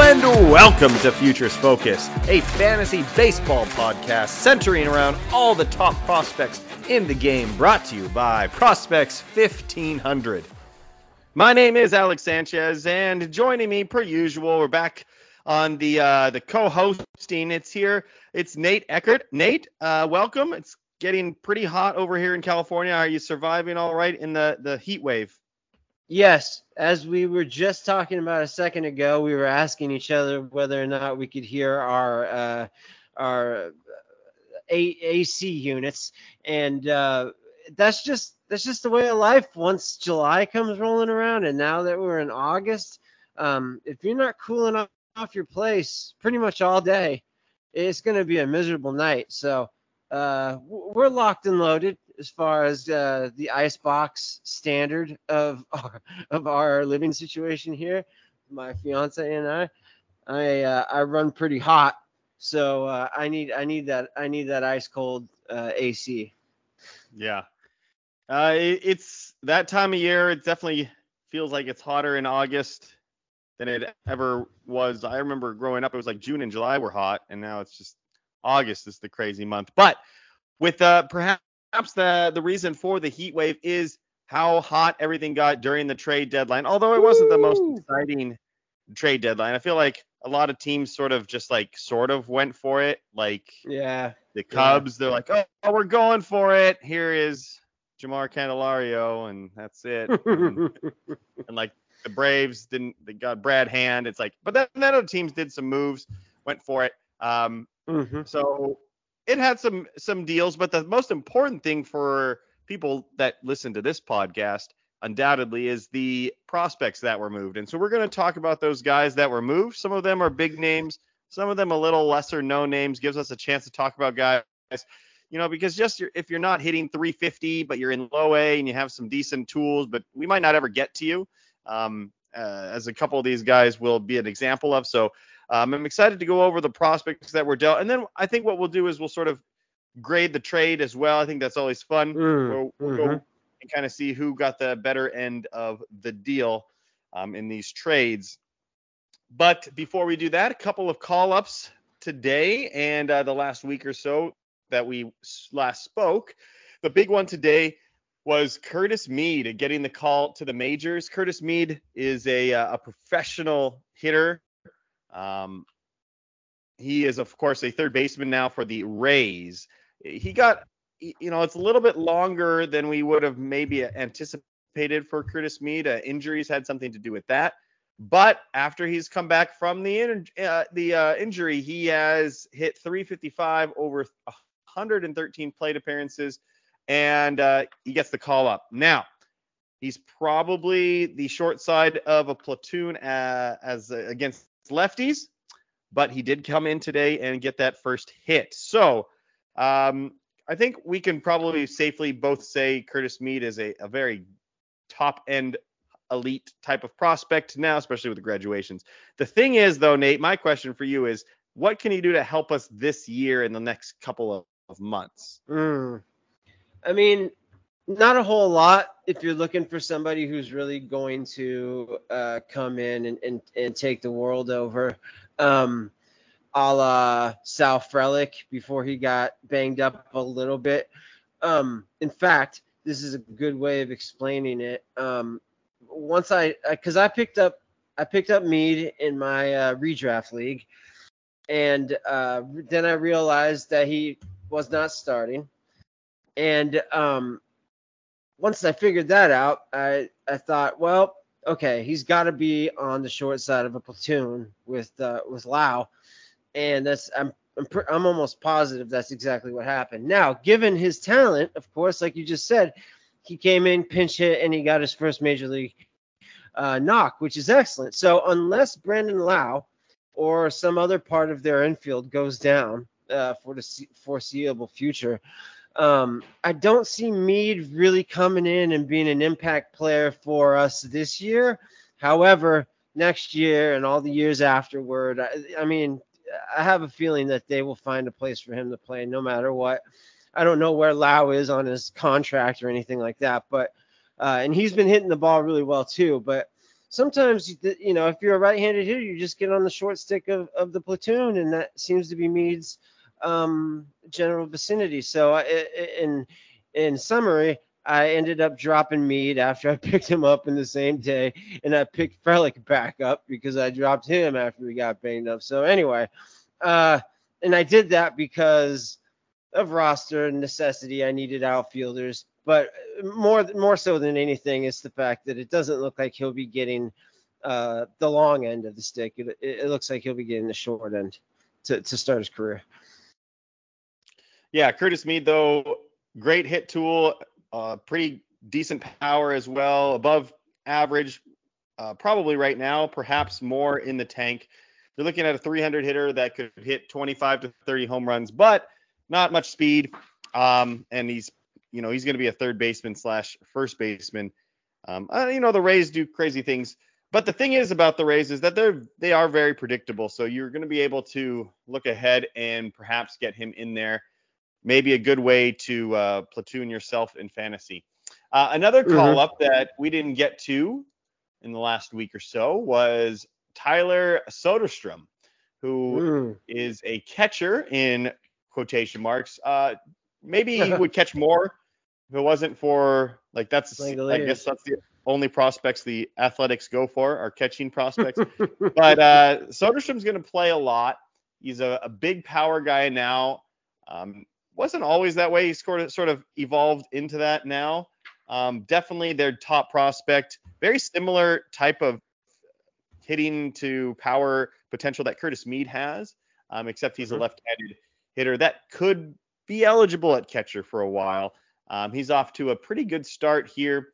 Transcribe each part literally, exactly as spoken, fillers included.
and welcome to Futures Focus, a fantasy baseball podcast centering around all the top prospects in the game, brought to you by Prospects fifteen hundred. My name is Alex Sanchez, and joining me per usual, we're back on the uh, the co-hosting. It's here. It's Nate Eckert. Nate, uh, welcome. It's getting pretty hot over here in California. Are you surviving all right in the, the heat wave? Yes, as we were just talking about a second ago, we were asking each other whether or not we could hear our uh, our A- AC units, and uh, that's just that's just the way of life. Once July comes rolling around, and now that we're in August, um, if you're not cooling off, off your place pretty much all day, it's going to be a miserable night. So uh, we're locked and loaded as far as uh, the icebox standard of our, of our living situation here. My fiance and I, I uh, I run pretty hot, so uh, I need I need that I need that ice cold uh, A C. Yeah, uh, it, it's that time of year. It definitely feels like it's hotter in August than it ever was. I remember growing up, it was like June and July were hot, and now it's just August is the crazy month. But with uh, perhaps Perhaps the, the reason for the heat wave is how hot everything got during the trade deadline. Although it wasn't the most exciting trade deadline. I feel like a lot of teams sort of just like sort of went for it. Like yeah, the Cubs, yeah. They're like, oh, oh, we're going for it. Here is Jamar Candelario, and that's it. and, and like the Braves didn't, they got Brad Hand. It's like, but then, then other teams did some moves, went for it. Um, mm-hmm. So it had some some deals, but the most important thing for people that listen to this podcast undoubtedly is the prospects that were moved. And so we're going to talk about those guys that were moved. Some of them are big names, some of them a little lesser known names. Gives us a chance to talk about guys, you know, because just if you're not hitting three fifty, but you're in low A and you have some decent tools, but we might not ever get to you, um, uh, as a couple of these guys will be an example of. So Um, I'm excited to go over the prospects that were dealt. And then I think what we'll do is we'll sort of grade the trade as well. I think that's always fun. Mm, we'll, we'll mm-hmm. go and kind of see who got the better end of the deal um, in these trades. But before we do that, a couple of call-ups today and uh, the last week or so that we last spoke. The big one today was Curtis Mead getting the call to the majors. Curtis Mead is a, a professional hitter. Um, he is, of course, a third baseman now for the Rays. He got, you know, it's a little bit longer than we would have maybe anticipated for Curtis Mead. Uh, injuries had something to do with that. But after he's come back from the in, uh, the uh, injury, he has hit three fifty-five over one hundred thirteen plate appearances, and uh, he gets the call up. Now, he's probably the short side of a platoon uh, as uh, against lefties, but he did come in today and get that first hit. So um, I think we can probably safely both say Curtis Mead is a, a very top-end elite type of prospect now, especially with the graduations. The thing is, though, Nate, my question for you is, what can he do to help us this year in the next couple of, of months? Mm. I mean, not a whole lot if you're looking for somebody who's really going to uh, come in and, and, and take the world over, um, a la Sal Frelick before he got banged up a little bit. Um, in fact, this is a good way of explaining it. Um, once I, because I, I picked up, I picked up Mead in my uh, redraft league, and uh, then I realized that he was not starting, and um. Once I figured that out, I, I thought, well, okay, he's got to be on the short side of a platoon with uh, with Lau, and that's I'm I'm, pr- I'm almost positive that's exactly what happened. Now, given his talent, of course, like you just said, he came in, pinch hit, and he got his first major league uh, knock, which is excellent. So unless Brandon Lau or some other part of their infield goes down uh, for the foreseeable future, Um, I don't see Mead really coming in and being an impact player for us this year. However, next year and all the years afterward, I, I mean, I have a feeling that they will find a place for him to play no matter what. I don't know where Lau is on his contract or anything like that, but uh, and he's been hitting the ball really well too. But sometimes, you know, if you're a right-handed hitter, you just get on the short stick of, of the platoon, and that seems to be Mead's um, general vicinity. So I, in in summary, I ended up dropping Mead after I picked him up in the same day, and I picked Frelick back up because I dropped him after we got banged up. So anyway, uh, and I did that because of roster necessity. I needed outfielders, but more more so than anything, it's the fact that it doesn't look like he'll be getting uh, the long end of the stick. It, it looks like he'll be getting the short end to, to start his career. Yeah, Curtis Mead, though, great hit tool, uh, pretty decent power as well, above average, uh, probably right now, perhaps more in the tank. You're looking at a three hundred hitter that could hit twenty-five to thirty home runs, but not much speed. Um, and he's, you know, he's going to be a third baseman slash first baseman. Um, uh, you know, the Rays do crazy things, but the thing is about the Rays is that they're, they are very predictable. So you're going to be able to look ahead and perhaps get him in there. Maybe a good way to uh, platoon yourself in fantasy. Uh, another call mm-hmm. up that we didn't get to in the last week or so was Tyler Soderstrom, who mm. is a catcher in quotation marks. Uh, maybe he would catch more if it wasn't for, like, that's, I guess that's the only prospects the Athletics go for, are catching prospects. But uh, Soderstrom's going to play a lot. He's a, a big power guy now. Um, wasn't always that way. He scored, sort of evolved into that now. Um, definitely their top prospect. Very similar type of hitting to power potential that Curtis Mead has, um, except he's mm-hmm. a left-handed hitter that could be eligible at catcher for a while. Um, he's off to a pretty good start here.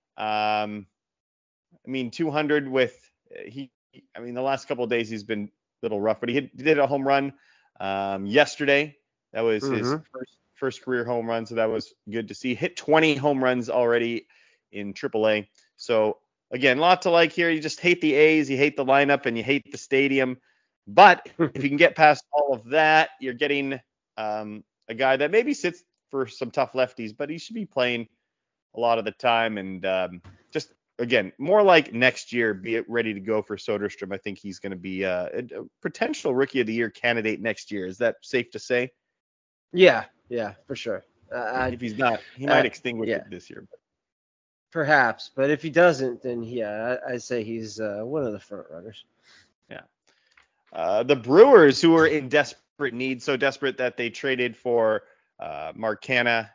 Um, I mean, two hundred with he. I mean, the last couple of days he's been a little rough, but he, hit, he did a home run um, yesterday. That was mm-hmm. his first first career home run, so that was good to see. Hit twenty home runs already in triple A. So again, a lot to like here. You just hate the A's, you hate the lineup, and you hate the stadium. But if you can get past all of that, you're getting um, a guy that maybe sits for some tough lefties, but he should be playing a lot of the time. And um, just, again, more like next year, be ready to go for Soderstrom. I think he's going to be uh, a, a potential Rookie of the Year candidate next year. Is that safe to say? Yeah, yeah, for sure. Uh, if he's not, he might uh, extinguish yeah. it this year. But. Perhaps, but if he doesn't, then yeah, I, I'd say he's uh, one of the front runners. Yeah. Uh, the Brewers, who are in desperate need, so desperate that they traded for uh, Mark Canha,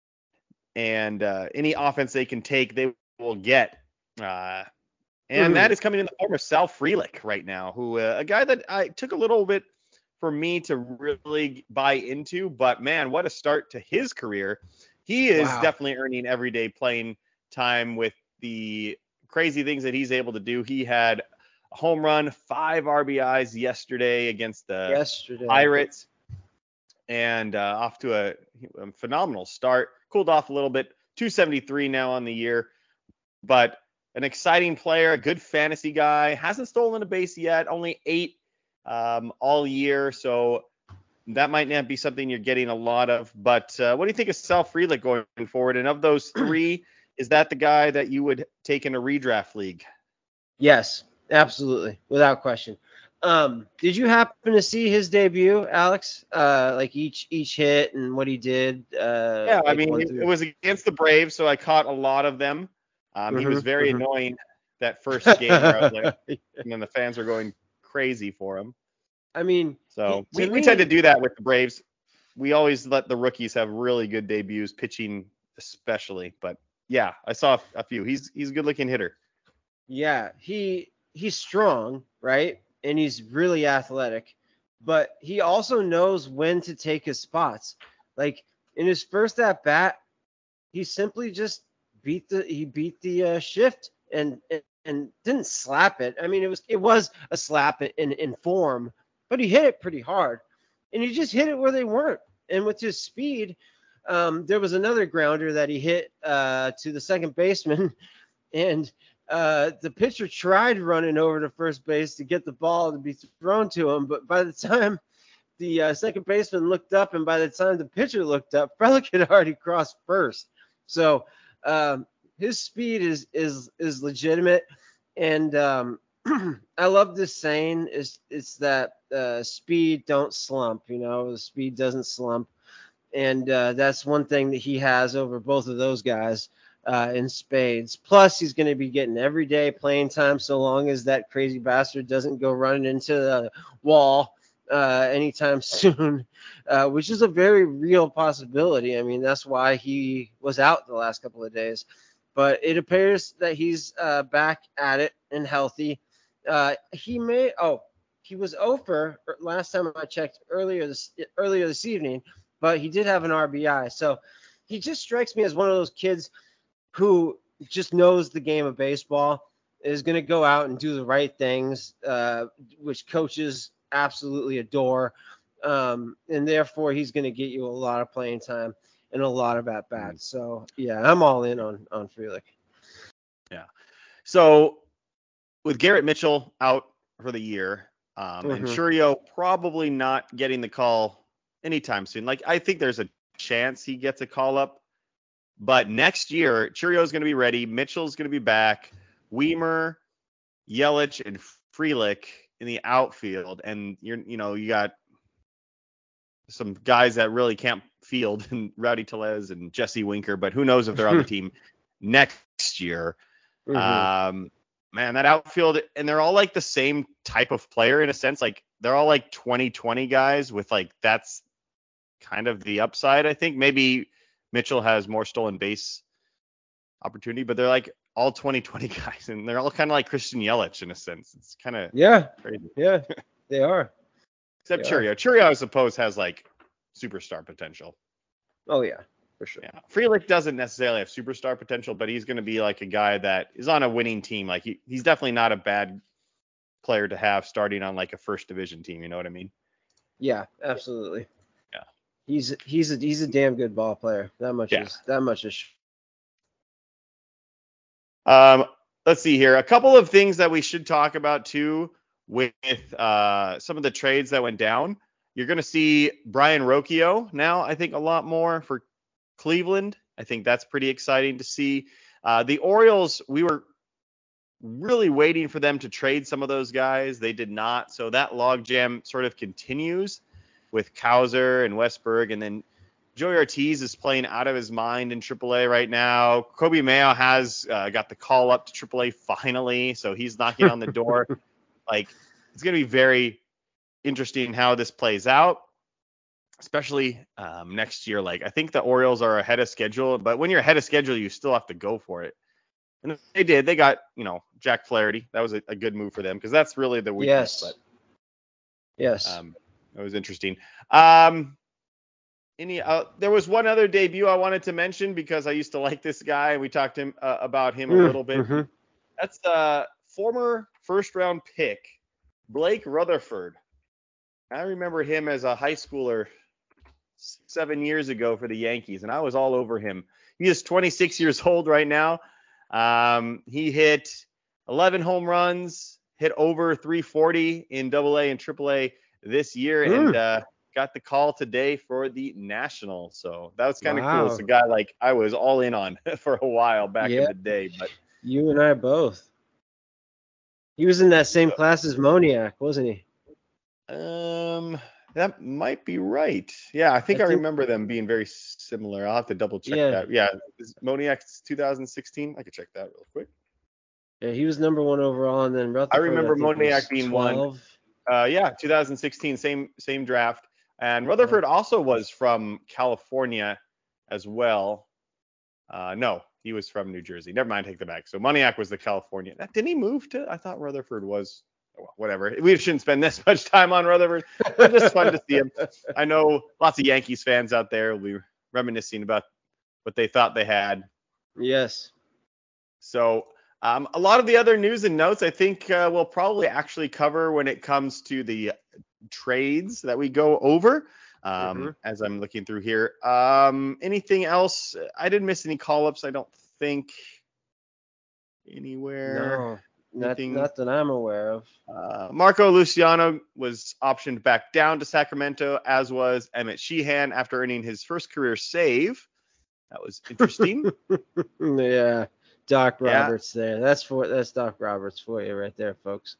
and uh, any offense they can take, they will get. Uh, and mm-hmm. that is coming in the form of Sal Frelick right now, who uh, a guy that I took a little bit for me to really buy into, but man, what a start to his career. He is wow. definitely earning everyday playing time with the crazy things that he's able to do. He had a home run, five R B Is yesterday against the yesterday. Pirates, and uh, off to a, a phenomenal start. Cooled off a little bit, two seventy-three now on the year, but an exciting player, a good fantasy guy. Hasn't stolen a base yet, only eight um, all year, so that might not be something you're getting a lot of. But uh, what do you think of Sal Frelick going forward? And of those three, is that the guy that you would take in a redraft league? Yes, absolutely, without question. Um, did you happen to see his debut, Alex? Uh, like each each hit and what he did? Uh, yeah, like I mean, it, it was against the Braves, so I caught a lot of them. Um, mm-hmm, he was very mm-hmm. annoying that first game, where I was like, and then the fans were going crazy for him. I mean, so he, we, me, we tend to do that with the Braves. We always let the rookies have really good debuts, pitching especially. But yeah, I saw a few. He's he's a good looking hitter. Yeah, he he's strong, right? And he's really athletic, but he also knows when to take his spots. Like in his first at bat, he simply just beat the he beat the uh, shift and, and and didn't slap it. I mean, it was it was a slap in in form, but he hit it pretty hard, and he just hit it where they weren't. And with his speed, um, there was another grounder that he hit uh, to the second baseman, and uh, the pitcher tried running over to first base to get the ball to be thrown to him, but by the time the uh, second baseman looked up and by the time the pitcher looked up, Frelick had already crossed first. So um, his speed is is is legitimate. And um, I love this saying. Is it's that uh, speed don't slump. You know, the speed doesn't slump, and uh, that's one thing that he has over both of those guys uh, in spades. Plus, he's going to be getting everyday playing time so long as that crazy bastard doesn't go running into the wall uh, anytime soon, uh, which is a very real possibility. I mean, that's why he was out the last couple of days. But it appears that he's uh, back at it and healthy. Uh, he may. Oh, he was over last time I checked earlier this earlier this evening, but he did have an R B I. So he just strikes me as one of those kids who just knows the game of baseball, is going to go out and do the right things, uh, which coaches absolutely adore. Um, and therefore, he's going to get you a lot of playing time and a lot of at bats. So yeah, I'm all in on on Frelick. Yeah. So with Garrett Mitchell out for the year, um, mm-hmm. and Chourio probably not getting the call anytime soon. Like, I think there's a chance he gets a call up, but next year Chourio is going to be ready. Mitchell's going to be back. Weimer, Yelich, and Frelick in the outfield, and you're you know you got some guys that really can't field, and Rowdy Tellez and Jesse Winker, but who knows if they're on the team next year. Mm-hmm. Um, man, that outfield, and they're all like the same type of player in a sense. Like, they're all like twenty twenty guys with like, that's kind of the upside. I think maybe Mitchell has more stolen base opportunity, but they're like all twenty twenty guys, and they're all kind of like Christian Yelich in a sense. It's kind of yeah, crazy. Yeah, they are. Except Chourio. Chourio, I suppose, has like superstar potential. Oh yeah, for sure. Yeah. Frelick doesn't necessarily have superstar potential, but he's going to be like a guy that is on a winning team. Like, he, he's definitely not a bad player to have starting on like a first division team. You know what I mean? Yeah, absolutely. Yeah. He's he's a he's a damn good ball player. That much yeah. is that much is. Um, let's see here. A couple of things that we should talk about too with uh some of the trades that went down. You're going to see Brian Rocchio now, I think, a lot more for Cleveland. I think that's pretty exciting to see. Uh, the Orioles, we were really waiting for them to trade some of those guys. They did not. So that logjam sort of continues with Cowser and Westberg. And then Joey Ortiz is playing out of his mind in triple A right now. Kobe Mayo has uh, got the call up to triple A finally. So he's knocking on the door. Like, it's going to be very interesting how this plays out, especially um, next year. Like, I think the Orioles are ahead of schedule, but when you're ahead of schedule, you still have to go for it. And they did. They got, you know, Jack Flaherty. That was a, a good move for them, because that's really the weakness. Yes. But, yes. Um, that was interesting. Um, any? Uh, there was one other debut I wanted to mention because I used to like this guy, and we talked him uh, about him a mm, little bit. Mm-hmm. That's the former first round pick, Blake Rutherford. I remember him as a high schooler seven years ago for the Yankees, and I was all over him. He is twenty-six years old right now. Um, he hit eleven home runs, hit over three forty in double A and triple A this year, mm. and uh, got the call today for the National. So that was kind of wow. cool. It's a guy like I was all in on for a while back yeah. in the day. But you and I both. He was in that same class as Moniak, wasn't he? Um, that might be right. Yeah, I think I, I think, remember them being very similar. I'll have to double check yeah. that. Yeah, is Moniak's two thousand sixteen? I could check that real quick. Yeah, he was number one overall, and then Rutherford, I remember I Moniak being one. Uh, yeah, two thousand sixteen, same same draft. And Rutherford also was from California as well. Uh, no, he was from New Jersey. Never mind, take the back. So Moniak was the California. Didn't he move to? I thought Rutherford was. Well, whatever. We shouldn't spend this much time on Rutherford. It's just fun to see him. I know lots of Yankees fans out there will be reminiscing about what they thought they had. Yes. So um, a lot of the other news and notes I think uh, we'll probably actually cover when it comes to the trades that we go over. Um, mm-hmm. As I'm looking through here. Um, anything else? I didn't miss any call-ups, I don't think. Anywhere. No. Not, not that I'm aware of. Uh, Marco Luciano was optioned back down to Sacramento, as was Emmett Sheehan after earning his first career save. That was interesting. Yeah, Doc Yeah. Roberts there. That's for that's Doc Roberts for you right there, folks.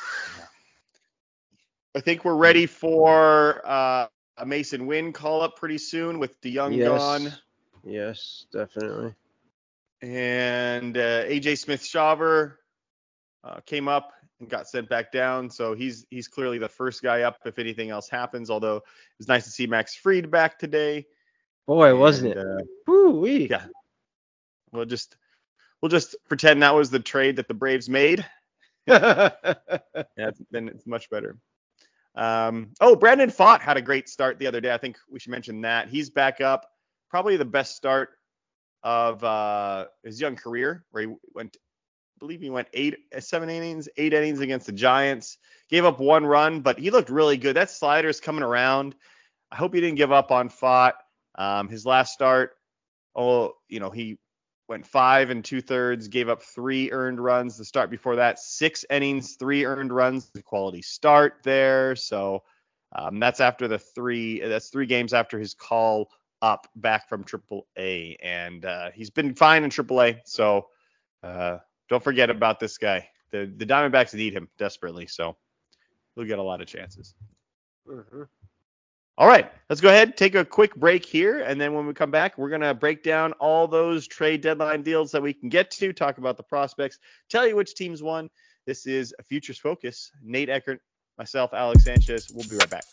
I think we're ready for uh, a Mason Wynn call up pretty soon with DeYoung Yes. gone. Yes, definitely. And uh, A J Smith-Shawver uh, came up and got sent back down. So he's he's clearly the first guy up if anything else happens. Although it's nice to see Max Fried back today. Boy, and, wasn't it? Uh, Woo-wee. yeah. We'll just we'll just pretend that was the trade that the Braves made. Yeah, then it's much better. Um, oh, Brandon Pfaadt had a great start the other day. I think we should mention that. He's back up. Probably the best start of uh, his young career, where he went, I believe he went eight, seven innings, eight innings against the Giants. Gave up one run, but he looked really good. That slider's coming around. I hope he didn't give up on Pfaadt. Um, his last start, oh, you know, he went five and two thirds, gave up three earned runs. The start before that, six innings, three earned runs. The quality start there. So um, that's after the three. That's three games after his call up back from Triple A, and uh, he's been fine in Triple A. So uh, don't forget about this guy. The the Diamondbacks need him desperately, so he'll get a lot of chances. Mm-hmm. All right, let's go ahead, take a quick break here, and then when we come back, we're going to break down all those trade deadline deals that we can get to, talk about the prospects, tell you which teams won. This is Futures Focus. Nate Eckert, myself, Alex Sanchez. We'll be right back.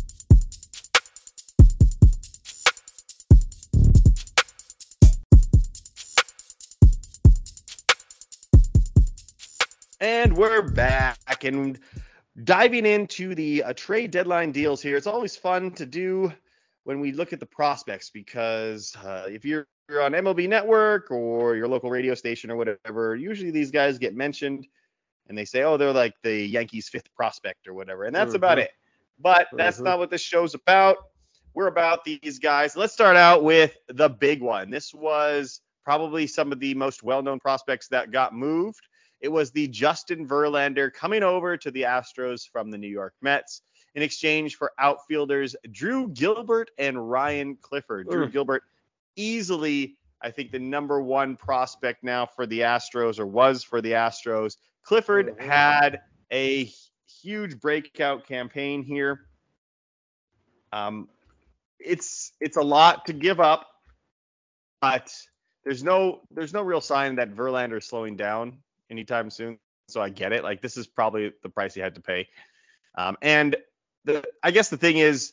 And we're back, and diving into the uh, trade deadline deals here. It's always fun to do when we look at the prospects, because uh, if you're, you're on M L B Network or your local radio station or whatever, usually these guys get mentioned and they say, oh, they're like the Yankees' fifth prospect or whatever, and that's mm-hmm. about it. But that's mm-hmm. not what this show's about. We're about these guys. Let's start out with the big one. This was probably some of the most well-known prospects that got moved. It was the Justin Verlander coming over to the Astros from the New York Mets in exchange for outfielders Drew Gilbert and Ryan Clifford. Mm. Drew Gilbert, easily, I think, the number one prospect now for the Astros, or was for the Astros. Clifford mm-hmm. had a huge breakout campaign here. Um, it's it's a lot to give up, but there's no there's no real sign that Verlander is slowing down anytime soon, so I get it. Like, this is probably the price he had to pay. Um, and the I guess the thing is,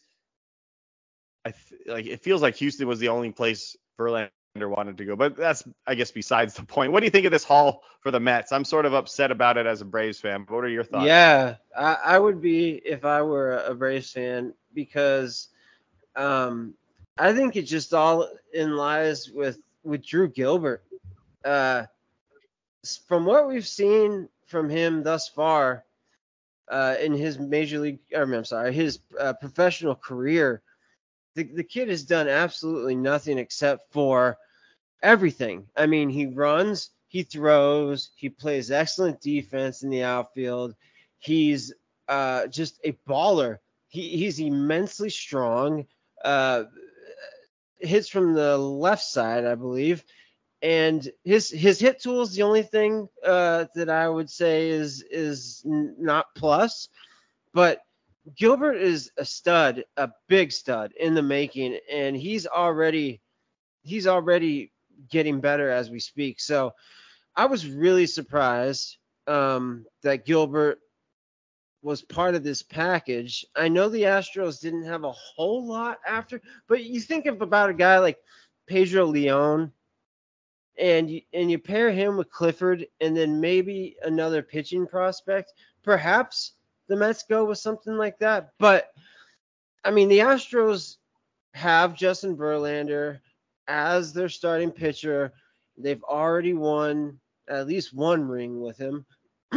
I th- like it feels like Houston was the only place Verlander wanted to go, but that's, I guess, besides the point. What do you think of this haul for the Mets? I'm sort of upset about it as a Braves fan, but what are your thoughts? Yeah, I, I would be if I were a Braves fan, because um, I think it just all in lies with, with Drew Gilbert. Uh, From what we've seen from him thus far uh, in his major league, I mean, I'm sorry, his uh, professional career, the, the kid has done absolutely nothing except for everything. I mean, he runs, he throws, he plays excellent defense in the outfield. He's uh, just a baller. He, he's immensely strong. Uh, hits from the left side, I believe. And his his hit tool is the only thing uh, that I would say is is not plus. But Gilbert is a stud, a big stud in the making, and he's already he's already getting better as we speak. So I was really surprised um, that Gilbert was part of this package. I know the Astros didn't have a whole lot after, but you think of about a guy like Pedro Leon. And you, and you pair him with Clifford and then maybe another pitching prospect, perhaps the Mets go with something like that. But, I mean, the Astros have Justin Verlander as their starting pitcher. They've already won at least one ring with him.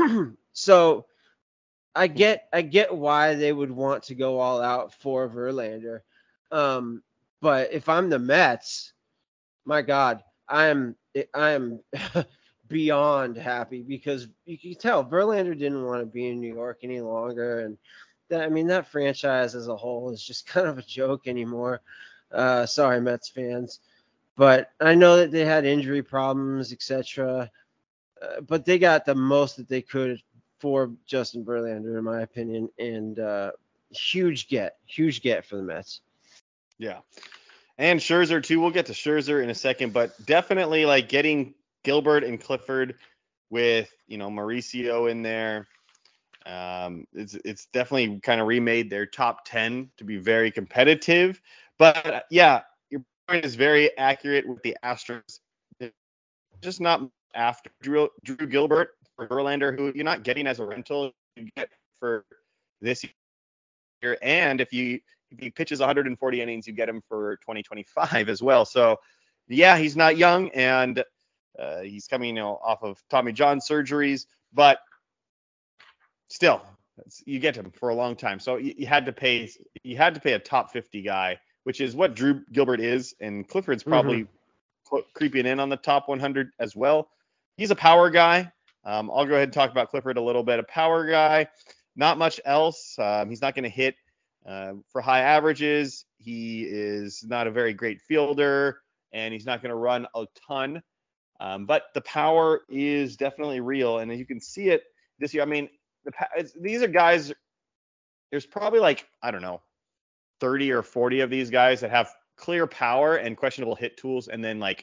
So I get I get why they would want to go all out for Verlander. Um, but if I'm the Mets, my God, I am I am beyond happy, because you can tell Verlander didn't want to be in New York any longer, and that, I mean, that franchise as a whole is just kind of a joke anymore. Uh, sorry, Mets fans, But I know that they had injury problems, et cetera. Uh, but they got the most that they could for Justin Verlander, in my opinion, and uh, huge get, huge get for the Mets. Yeah. And Scherzer too. We'll get to Scherzer in a second, but definitely like getting Gilbert and Clifford with, you know, Mauricio in there. Um, it's it's definitely kind of remade their top ten to be very competitive. But uh, yeah, your point is very accurate with the Astros. They're just not after Drew, Drew Gilbert for Verlander, who you're not getting as a rental. You get for this year, and if you if he pitches one hundred forty innings, you get him for twenty twenty-five as well. So yeah, he's not young, and uh, he's coming, you know, off of Tommy John surgeries, but still, you get him for a long time. So you, you had to pay you had to pay a top fifty guy, which is what Drew Gilbert is, and Clifford's probably mm-hmm. creeping in on the top one hundred as well. He's a power guy. Um, I'll go ahead and talk about Clifford a little bit. A power guy, not much else. Um, he's not going to hit uh, for high averages. He is not a very great fielder, and he's not going to run a ton. Um, but the power is definitely real, and you can see it this year. I mean, the, it's, these are guys. There's probably like I don't know, thirty or forty of these guys that have clear power and questionable hit tools, and then like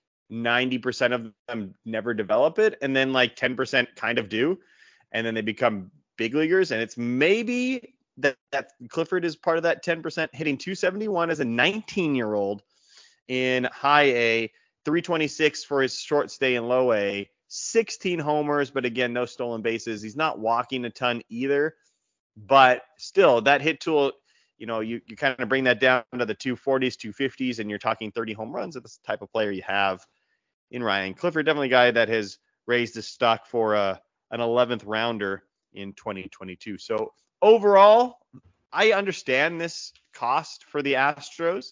ninety percent of them never develop it, and then like ten percent kind of do, and then they become big leaguers. And it's maybe that, that Clifford is part of that ten percent, hitting two seventy-one as a nineteen year old in high A, three twenty-six for his short stay in low A, sixteen homers, but again, no stolen bases. He's not walking a ton either, but still that hit tool, you know, you, you kind of bring that down to the two forties, two fifties, and you're talking thirty home runs. That's the type of player you have in Ryan Clifford. Definitely a guy that has raised his stock for a, an eleventh rounder in twenty twenty-two. So overall, I understand this cost for the Astros.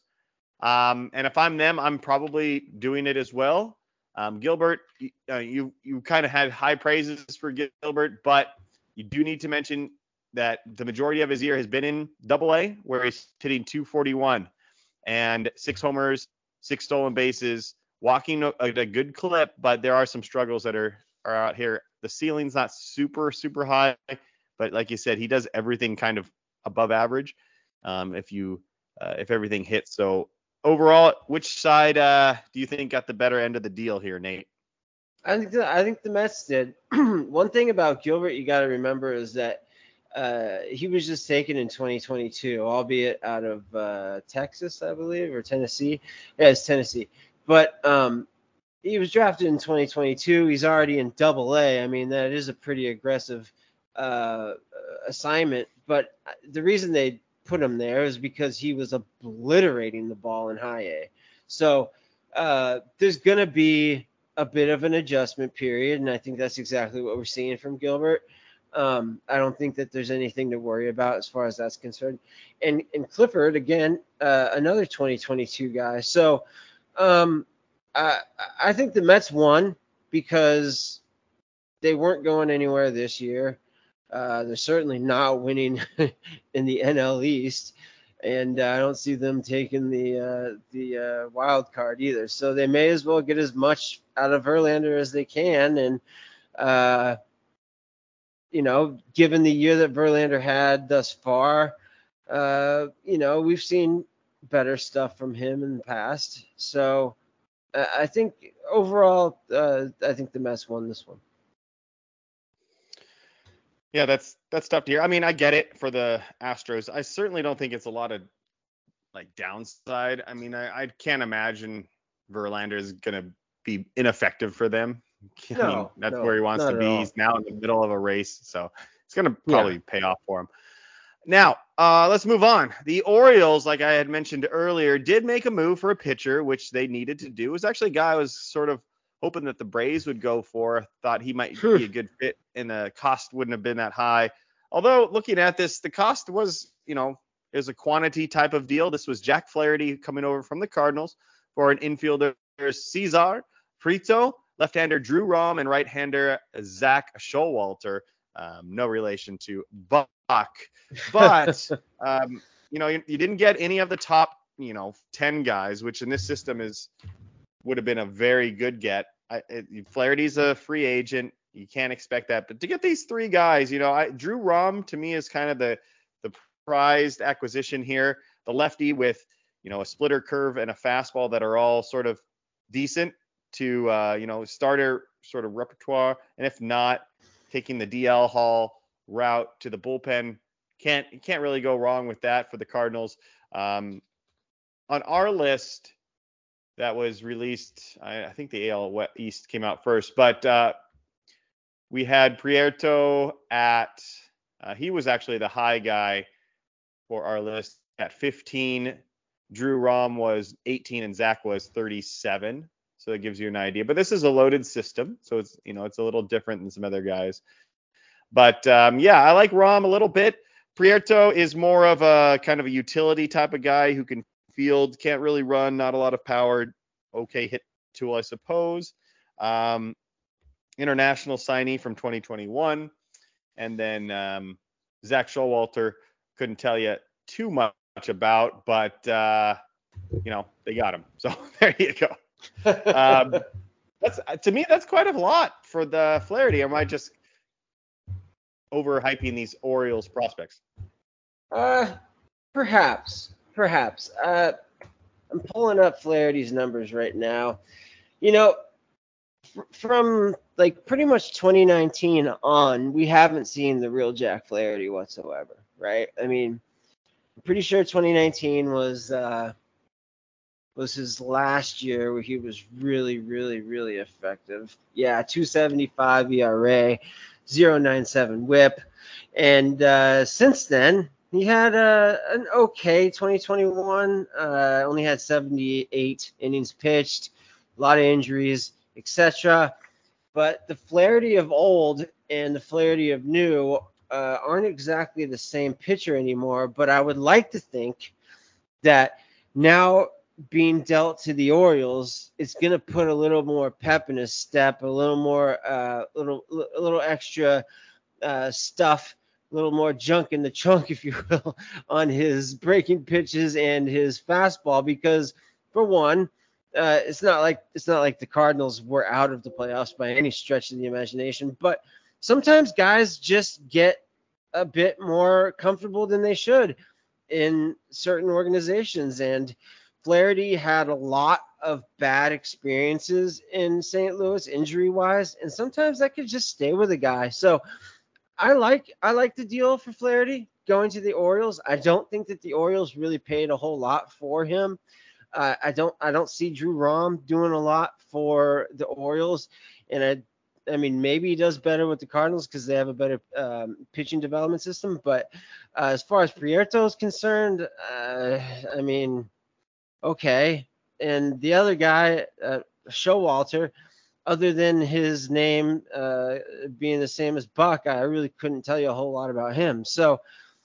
Um, and if I'm them, I'm probably doing it as well. Um, Gilbert, uh, you you kind of had high praises for Gilbert, but you do need to mention that the majority of his year has been in Double A, where he's hitting two forty-one and six homers, six stolen bases, walking at a good clip. But there are some struggles that are are out here. The ceiling's not super super high, but like you said, he does everything kind of above average. Um, if you uh, if everything hits, so. Overall, which side uh, do you think got the better end of the deal here, Nate? I think the, I think the Mets did. One thing about Gilbert you got to remember is that uh, he was just taken in twenty twenty-two, albeit out of uh, Texas, I believe, or Tennessee. Yeah, it's Tennessee. But um, he was drafted in twenty twenty-two. He's already in Double A. I mean, that is a pretty aggressive uh, assignment. But the reason they put him there is because he was obliterating the ball in high A. So uh, there's going to be a bit of an adjustment period, and I think that's exactly what we're seeing from Gilbert. Um, I don't think that there's anything to worry about as far as that's concerned. And, and Clifford, again, uh, another twenty twenty-two guy. So um, I, I think the Mets won because they weren't going anywhere this year. Uh, they're certainly not winning in the N L East, and uh, I don't see them taking the uh, the uh, wild card either. So they may as well get as much out of Verlander as they can, and uh, you know, given the year that Verlander had thus far, uh, you know, we've seen better stuff from him in the past. So uh, I think overall, uh, I think the Mets won this one. Yeah, that's that's tough to hear. I mean, I get it for the Astros. I certainly don't think it's a lot of like downside. I mean, I, I can't imagine Verlander is going to be ineffective for them. I no, mean, that's no, where he wants to be. He's now in the middle of a race, so it's going to probably yeah. pay off for him. Now, uh, let's move on. The Orioles, like I had mentioned earlier, did make a move for a pitcher, which they needed to do. It was actually a guy I was sort of hoping that the Braves would go for. Thought he might be a good fit, and the cost wouldn't have been that high. Although looking at this, the cost was, you know, it was a quantity type of deal. This was Jack Flaherty coming over from the Cardinals for an infielder, Cesar Prieto, left-hander Drew Rom, and right-hander Zach Showalter. Um, no relation to Buck, but um, you know, you, you didn't get any of the top, you know, ten guys, which in this system is would have been a very good get. I, it, Flaherty's a free agent. You can't expect that. But to get these three guys, you know, I, Drew Rom to me is kind of the the prized acquisition here. The lefty with, you know, a splitter curve and a fastball that are all sort of decent to, uh, you know, starter sort of repertoire. And if not, taking the D L Hall route to the bullpen. Can't you can't really go wrong with that for the Cardinals. Um, on our list that was released, I, I think the A L East came out first, but uh, we had Prieto at, uh, he was actually the high guy for our list at fifteen. Drew Rom was eighteen and Zach was thirty-seven. So that gives you an idea. But this is a loaded system, so it's, you know, it's a little different than some other guys. But um, yeah, I like Rom a little bit. Prieto is more of a kind of a utility type of guy who can field, can't really run, not a lot of power. Okay hit tool, I suppose. Um, international signee from twenty twenty-one. And then um, Zach Showalter, couldn't tell you too much about, but, uh, you know, they got him. So there you go. Um, that's to me, that's quite a lot for the Flaherty. Am I just overhyping these Orioles prospects? Uh, perhaps, perhaps. Uh, I'm pulling up Flaherty's numbers right now. You know, f- from like pretty much twenty nineteen on, we haven't seen the real Jack Flaherty whatsoever, right? I mean, I'm pretty sure twenty nineteen was uh, was his last year where he was really, really, really effective. Yeah, two seventy-five E R A, point oh nine seven whip. And uh, since then, he had uh, an okay twenty twenty-one. Uh, only had seventy-eight innings pitched, a lot of injuries, et cetera. But the Flaherty of old and the Flaherty of new uh, aren't exactly the same pitcher anymore. But I would like to think that now being dealt to the Orioles, it's going to put a little more pep in his step, a little more, uh, little, a little extra uh, stuff, a little more junk in the trunk, if you will, on his breaking pitches and his fastball. Because for one, uh, it's not like it's not like the Cardinals were out of the playoffs by any stretch of the imagination. But sometimes guys just get a bit more comfortable than they should in certain organizations, and Flaherty had a lot of bad experiences in Saint Louis injury-wise, and sometimes that could just stay with a guy. So I like I like the deal for Flaherty going to the Orioles. I don't think that the Orioles really paid a whole lot for him. Uh, I don't I don't see Drew Rom doing a lot for the Orioles, and I I mean maybe he does better with the Cardinals because they have a better um, pitching development system. But uh, as far as Prieto is concerned, uh, I mean. Okay. And the other guy, uh, Showalter, other than his name uh, being the same as Buck, I really couldn't tell you a whole lot about him. So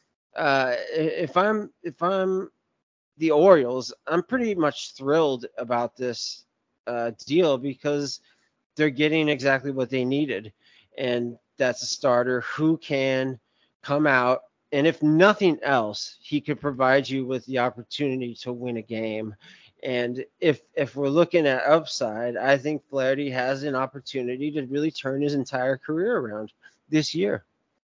uh, if I'm if I'm the Orioles, I'm pretty much thrilled about this uh, deal because they're getting exactly what they needed, and that's a starter who can come out. And if nothing else, he could provide you with the opportunity to win a game. And if if we're looking at upside, I think Flaherty has an opportunity to really turn his entire career around this year.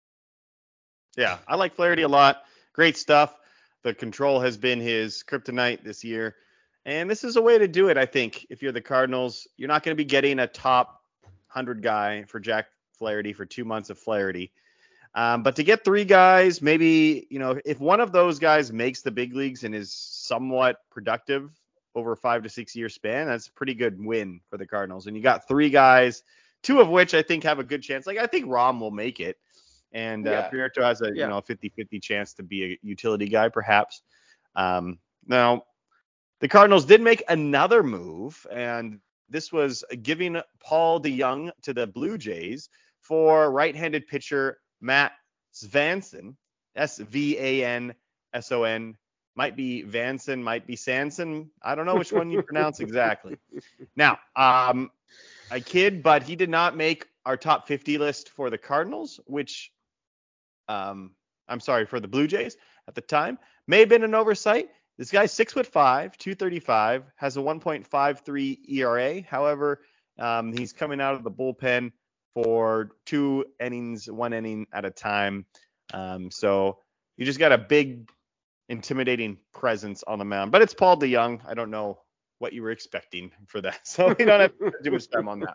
Yeah, I like Flaherty a lot. Great stuff. The control has been his kryptonite this year. And this is a way to do it, I think. If you're the Cardinals, you're not going to be getting a top one hundred guy for Jack Flaherty for two months of Flaherty. Um, but to get three guys, maybe, you know, if one of those guys makes the big leagues and is somewhat productive over a five to six year span, that's a pretty good win for the Cardinals. And you got three guys, two of which I think have a good chance. Like, I think Rom will make it. And uh, Yeah. Prieto has a, Yeah. you know, fifty-fifty chance to be a utility guy, perhaps. Um, now, the Cardinals did make another move, and this was giving Paul DeJong to the Blue Jays for right-handed pitcher Matt Svanson, S V A N S O N. Might be Vanson, might be Sanson. I don't know which one you pronounce exactly. Now, um, I kid, but he did not make our top fifty list for the Cardinals, which, um, I'm sorry, for the Blue Jays at the time. May have been an oversight. This guy's six foot five, two thirty-five, has a one point five three E R A. However, um, he's coming out of the bullpen for two innings, one inning at a time. Um, so you just got a big, intimidating presence on the mound. But it's Paul DeJong. I don't know what you were expecting for that, so we don't have to do much time on that.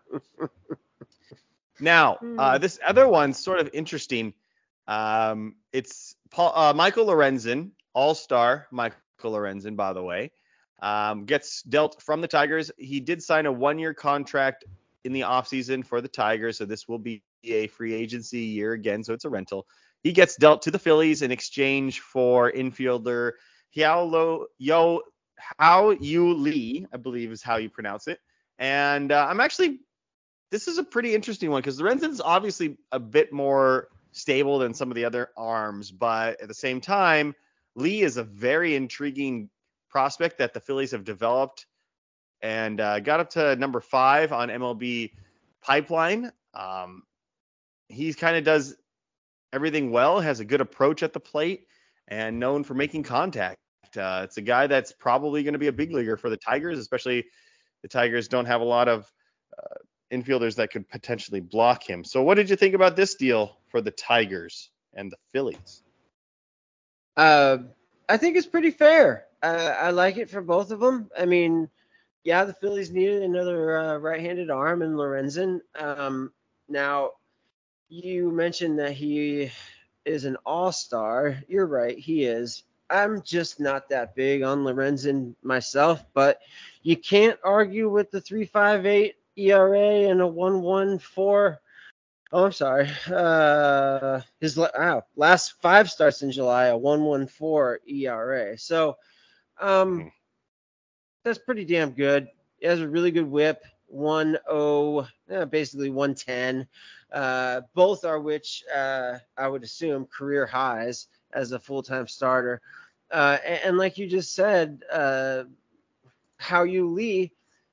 Now, uh, this other one's sort of interesting. Um, it's Paul, uh, Michael Lorenzen, all-star Michael Lorenzen, by the way, um, gets dealt from the Tigers. He did sign a one-year contract in the offseason for the Tigers, so this will be a free agency year again, so it's a rental. He gets dealt to the Phillies in exchange for infielder Hiao Yo Hao Yu Lee, I believe is how you pronounce it. And uh, I'm actually, this is a pretty interesting one because Lorenzen's obviously a bit more stable than some of the other arms, but at the same time, Lee is a very intriguing prospect that the Phillies have developed and uh, got up to number five on M L B Pipeline. Um, he kind of does everything well, has a good approach at the plate, and known for making contact. Uh, it's a guy that's probably going to be a big leaguer for the Tigers, especially the Tigers don't have a lot of uh, infielders that could potentially block him. So what did you think about this deal for the Tigers and the Phillies? Uh, I think it's pretty fair. Uh, I like it for both of them. I mean, yeah, the Phillies needed another uh, right-handed arm in Lorenzen. Um, now, you mentioned that he is an all-star. You're right, he is. I'm just not that big on Lorenzen myself, but you can't argue with the three point five eight E R A and a one point one four. Oh, I'm sorry. Uh, his wow, last five starts in July, a one point one four E R A. So um, mm-hmm. that's pretty damn good. He has a really good whip, one oh, eh, basically one ten. Uh, both are which uh, I would assume career highs as a full-time starter. Uh, and, and like you just said, uh, Hao Yu Lee,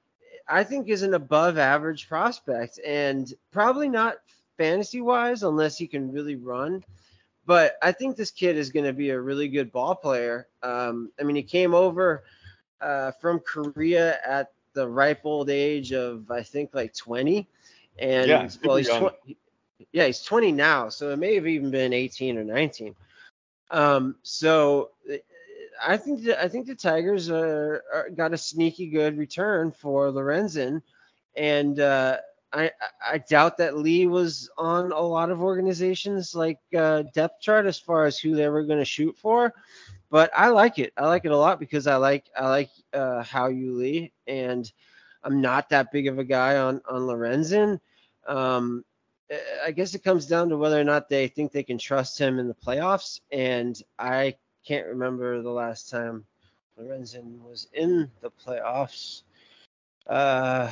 I think is an above average prospect and probably not fantasy wise unless he can really run. But I think this kid is going to be a really good ball player. Um, I mean, he came over uh, from Korea at the ripe old age of, I think, like twenty. And yeah, well, he's twenty. Yeah, he's twenty now, so it may have even been eighteen or nineteen. Um, so I think the, I think the Tigers are, are got a sneaky good return for Lorenzen, and uh, I I doubt that Lee was on a lot of organizations like uh, depth chart as far as who they were going to shoot for, but I like it. I like it a lot because I like I like uh, Hao Yu Lee, and I'm not that big of a guy on on Lorenzen. Um, I guess it comes down to whether or not they think they can trust him in the playoffs, and I can't remember the last time Lorenzen was in the playoffs. Uh,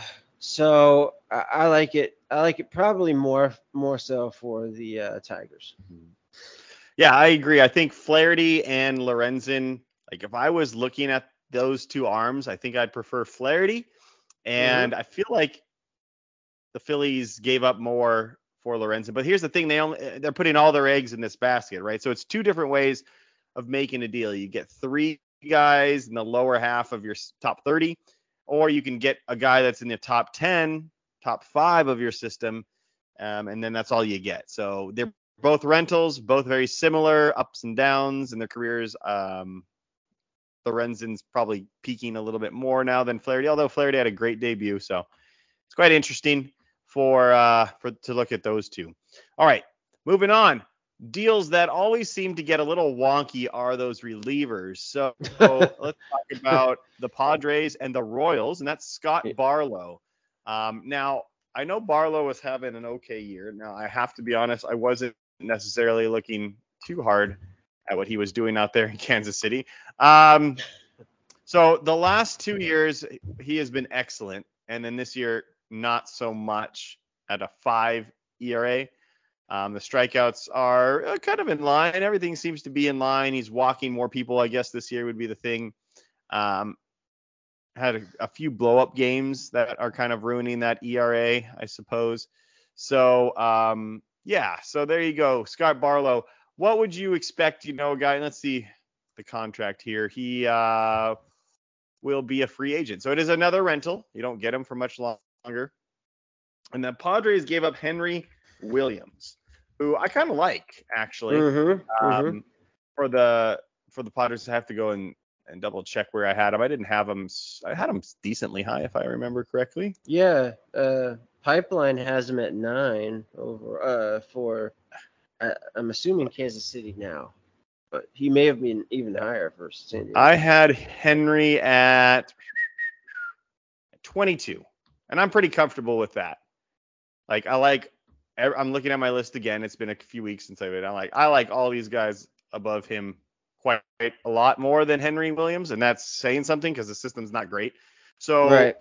so I, I like it. I like it probably more more so for the uh, Tigers. Yeah, I agree. I think Flaherty and Lorenzen, like if I was looking at those two arms, I think I'd prefer Flaherty. And mm-hmm. I feel like the Phillies gave up more for Lorenzen. But here's the thing, they only they're putting all their eggs in this basket, right? So it's two different ways of making a deal. You get three guys in the lower half of your top thirty, or you can get a guy that's in the top ten, top five of your system, um, and then that's all you get. So they're both rentals, both very similar, ups and downs in their careers. Um, Lorenzen's probably peaking a little bit more now than Flaherty, although Flaherty had a great debut, so it's quite interesting for uh, for to look at those two. All right, moving on. Deals that always seem to get a little wonky are those relievers. So, so let's talk about the Padres and the Royals, and that's Scott Barlow. Um, now, I know Barlow was having an okay year. Now, I have to be honest, I wasn't necessarily looking too hard at what he was doing out there in Kansas City. Um, so the last two years, he has been excellent, and then this year, not so much at a five E R A. Um, the strikeouts are uh, kind of in line. Everything seems to be in line. He's walking more people, I guess this year would be the thing. Um, had a, a few blow-up games that are kind of ruining that E R A, I suppose. So, um, yeah, so there you go. Scott Barlow. What would you expect, you know, guy, let's see, the contract here. He uh, will be a free agent. So it is another rental. You don't get him for much longer. And the Padres gave up Henry Williams, who I kind of like, actually. Mm-hmm, Um, mm-hmm. For the for the Padres to have to go and, and double check where I had him. I didn't have him. I had him decently high, if I remember correctly. Yeah, uh, Pipeline has him at nine over uh, for, uh, I'm assuming Kansas City now, but he may have been even higher for San Diego. I had Henry at twenty-two, and I'm pretty comfortable with that. Like, I like, I'm looking at my list again. It's been a few weeks since I did. I'm like, I like all these guys above him quite a lot more than Henry Williams, and that's saying something because the system's not great. So, right.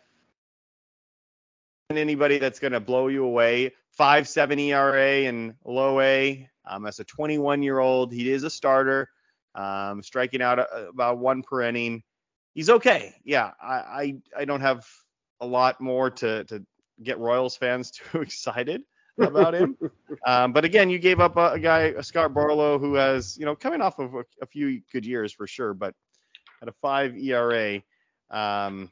Anybody that's going to blow you away, five point seven E R A and low A, um, as a twenty-one-year-old, he is a starter, um, striking out a, about one per inning. He's okay. Yeah, I, I, I don't have a lot more to, to get Royals fans too excited about him. Um, but again, you gave up a, a guy, Scott Barlow, who has, you know, coming off of a, a few good years for sure, but at a five E R A, um,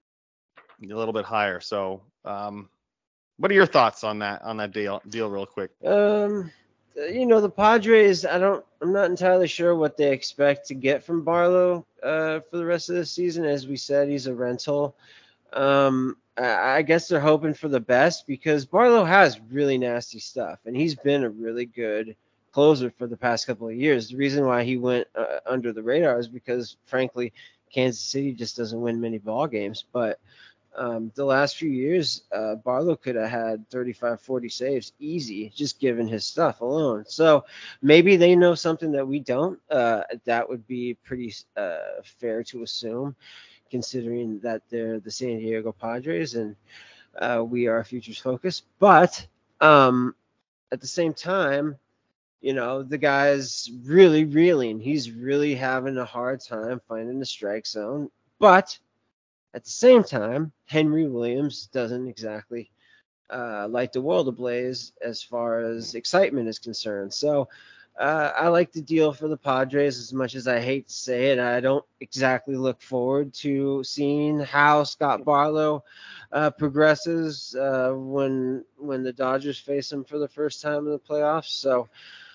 a little bit higher. So, um, what are your thoughts on that on that deal? Deal, real quick. Um, you know, the Padres. I don't. I'm not entirely sure what they expect to get from Barlow uh, for the rest of the season. As we said, he's a rental. Um, I guess they're hoping for the best because Barlow has really nasty stuff, and he's been a really good closer for the past couple of years. The reason why he went uh, under the radar is because, frankly, Kansas City just doesn't win many ball games. But um, the last few years, uh, Barlow could have had thirty-five, forty saves easy, just given his stuff alone. So maybe they know something that we don't. Uh, that would be pretty uh, fair to assume, considering that they're the San Diego Padres and uh, we are futures focused. But um, at the same time, you know, the guy's really reeling. He's really having a hard time finding the strike zone. But at the same time, Henry Williams doesn't exactly uh, light the world ablaze as far as excitement is concerned. So Uh, I like the deal for the Padres as much as I hate to say it. I don't exactly look forward to seeing how Scott Barlow uh, progresses uh, when when the Dodgers face him for the first time in the playoffs. So,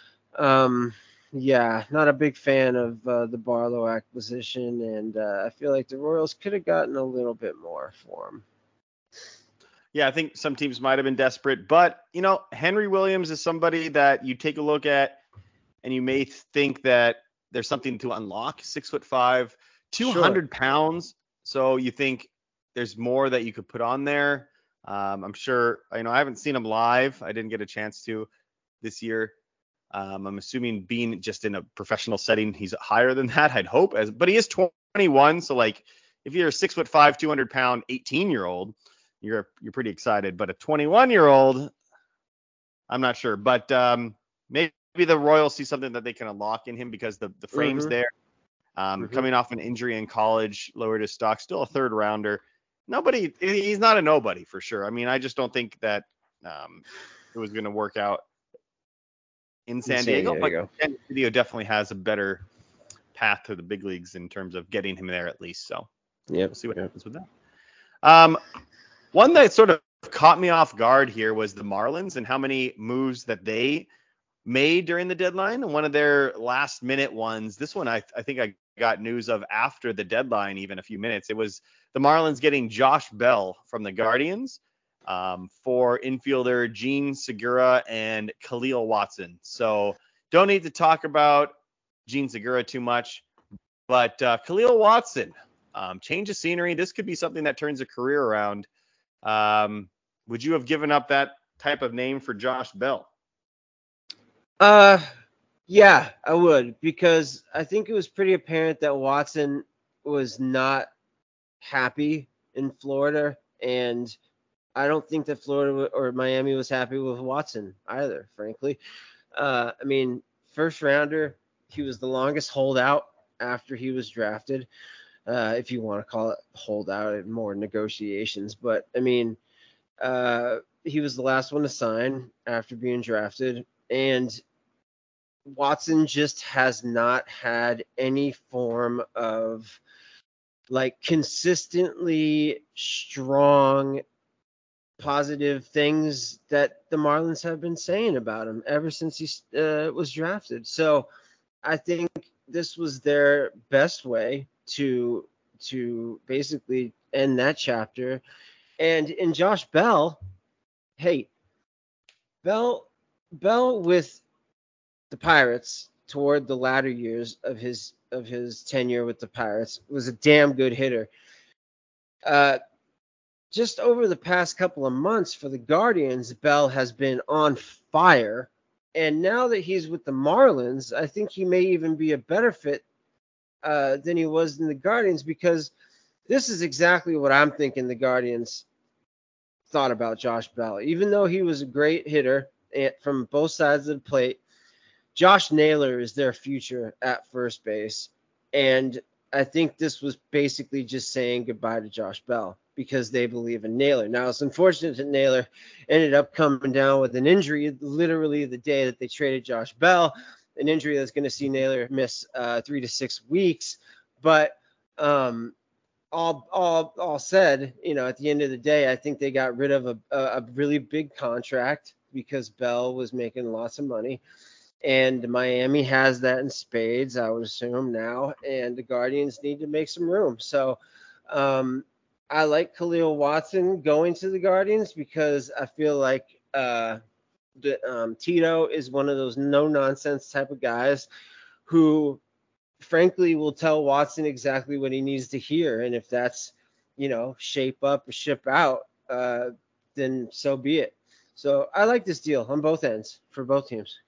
um, yeah, not a big fan of uh, the Barlow acquisition, and uh, I feel like the Royals could have gotten a little bit more for him. Yeah, I think some teams might have been desperate, but, you know, Henry Williams is somebody that you take a look at and you may think that there's something to unlock. Six foot five, two hundred sure. pounds. So you think there's more that you could put on there. Um, I'm sure, you know, I haven't seen him live. I didn't get a chance to this year. Um, I'm assuming being just in a professional setting, he's higher than that, I'd hope. As, but he is twenty-one. So like if you're a six foot five, two hundred pound, eighteen year old, you're, you're pretty excited, but a twenty-one year old, I'm not sure, but um, maybe, Maybe the Royals see something that they can unlock in him because the, the frame's mm-hmm. there. Um, mm-hmm. Coming off an injury in college, lowered his stock, still a third rounder. Nobody, he's not a nobody for sure. I mean, I just don't think that um, it was going to work out in San, in San Diego, Diego. But San Diego definitely has a better path to the big leagues in terms of getting him there at least. So yeah, we'll see what yep. happens with that. Um, one that sort of caught me off guard here was the Marlins and how many moves that they made during the deadline. One of their last minute ones, this one I, I think I got news of after the deadline, even a few minutes. It was the Marlins getting Josh Bell from the Guardians um, for infielder Gene Segura and Khalil Watson. So don't need to talk about Gene Segura too much, but uh, Khalil Watson, um, change of scenery. This could be something that turns a career around. Um, would you have given up that type of name for Josh Bell? Uh, yeah, I would, because I think it was pretty apparent that Watson was not happy in Florida, and I don't think that Florida or Miami was happy with Watson either, frankly. Uh, I mean, first rounder, he was the longest holdout after he was drafted, uh, if you want to call it holdout and more negotiations. But, I mean, uh, he was the last one to sign after being drafted, and Watson just has not had any form of like consistently strong positive things that the Marlins have been saying about him ever since he uh, was drafted. So I think this was their best way to to basically end that chapter. And in Josh Bell, hey, Bell Bell with the Pirates toward the latter years of his of his tenure with the Pirates was a damn good hitter. Uh, just over the past couple of months for the Guardians, Bell has been on fire. And now that he's with the Marlins, I think he may even be a better fit uh, than he was in the Guardians, because this is exactly what I'm thinking the Guardians thought about Josh Bell. Even though he was a great hitter from both sides of the plate, Josh Naylor is their future at first base. And I think this was basically just saying goodbye to Josh Bell because they believe in Naylor. Now, it's unfortunate that Naylor ended up coming down with an injury literally the day that they traded Josh Bell, an injury that's going to see Naylor miss uh, three to six weeks. But um, all, all, all said, you know, at the end of the day, I think they got rid of a, a really big contract because Bell was making lots of money. And Miami has that in spades, I would assume now, and the Guardians need to make some room. So um, I like Khalil Watson going to the Guardians because I feel like uh, the, um, Tito is one of those no-nonsense type of guys who, frankly, will tell Watson exactly what he needs to hear. And if that's, you know, shape up or ship out, uh, then so be it. So I like this deal on both ends for both teams.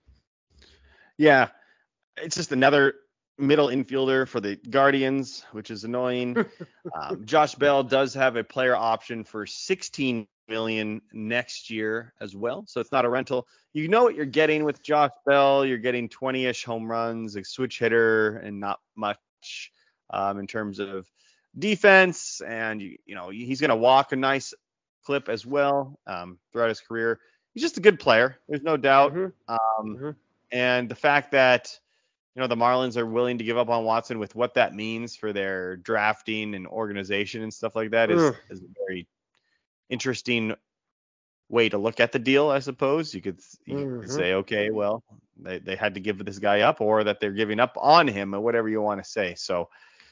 Yeah, it's just another middle infielder for the Guardians, which is annoying. um, Josh Bell does have a player option for sixteen million dollars next year as well, so it's not a rental. You know what you're getting with Josh Bell. You're getting twenty-ish home runs, a switch hitter, and not much um, in terms of defense. And you, you know he's going to walk a nice clip as well um, throughout his career. He's just a good player. There's no doubt. Mm-hmm. Um, Mm-hmm. And the fact that, you know, the Marlins are willing to give up on Watson with what that means for their drafting and organization and stuff like that is, Mm. is a very interesting way to look at the deal, I suppose. You could, you Mm-hmm. could say, okay, well, they, they had to give this guy up, or that they're giving up on him, or whatever you want to say. So,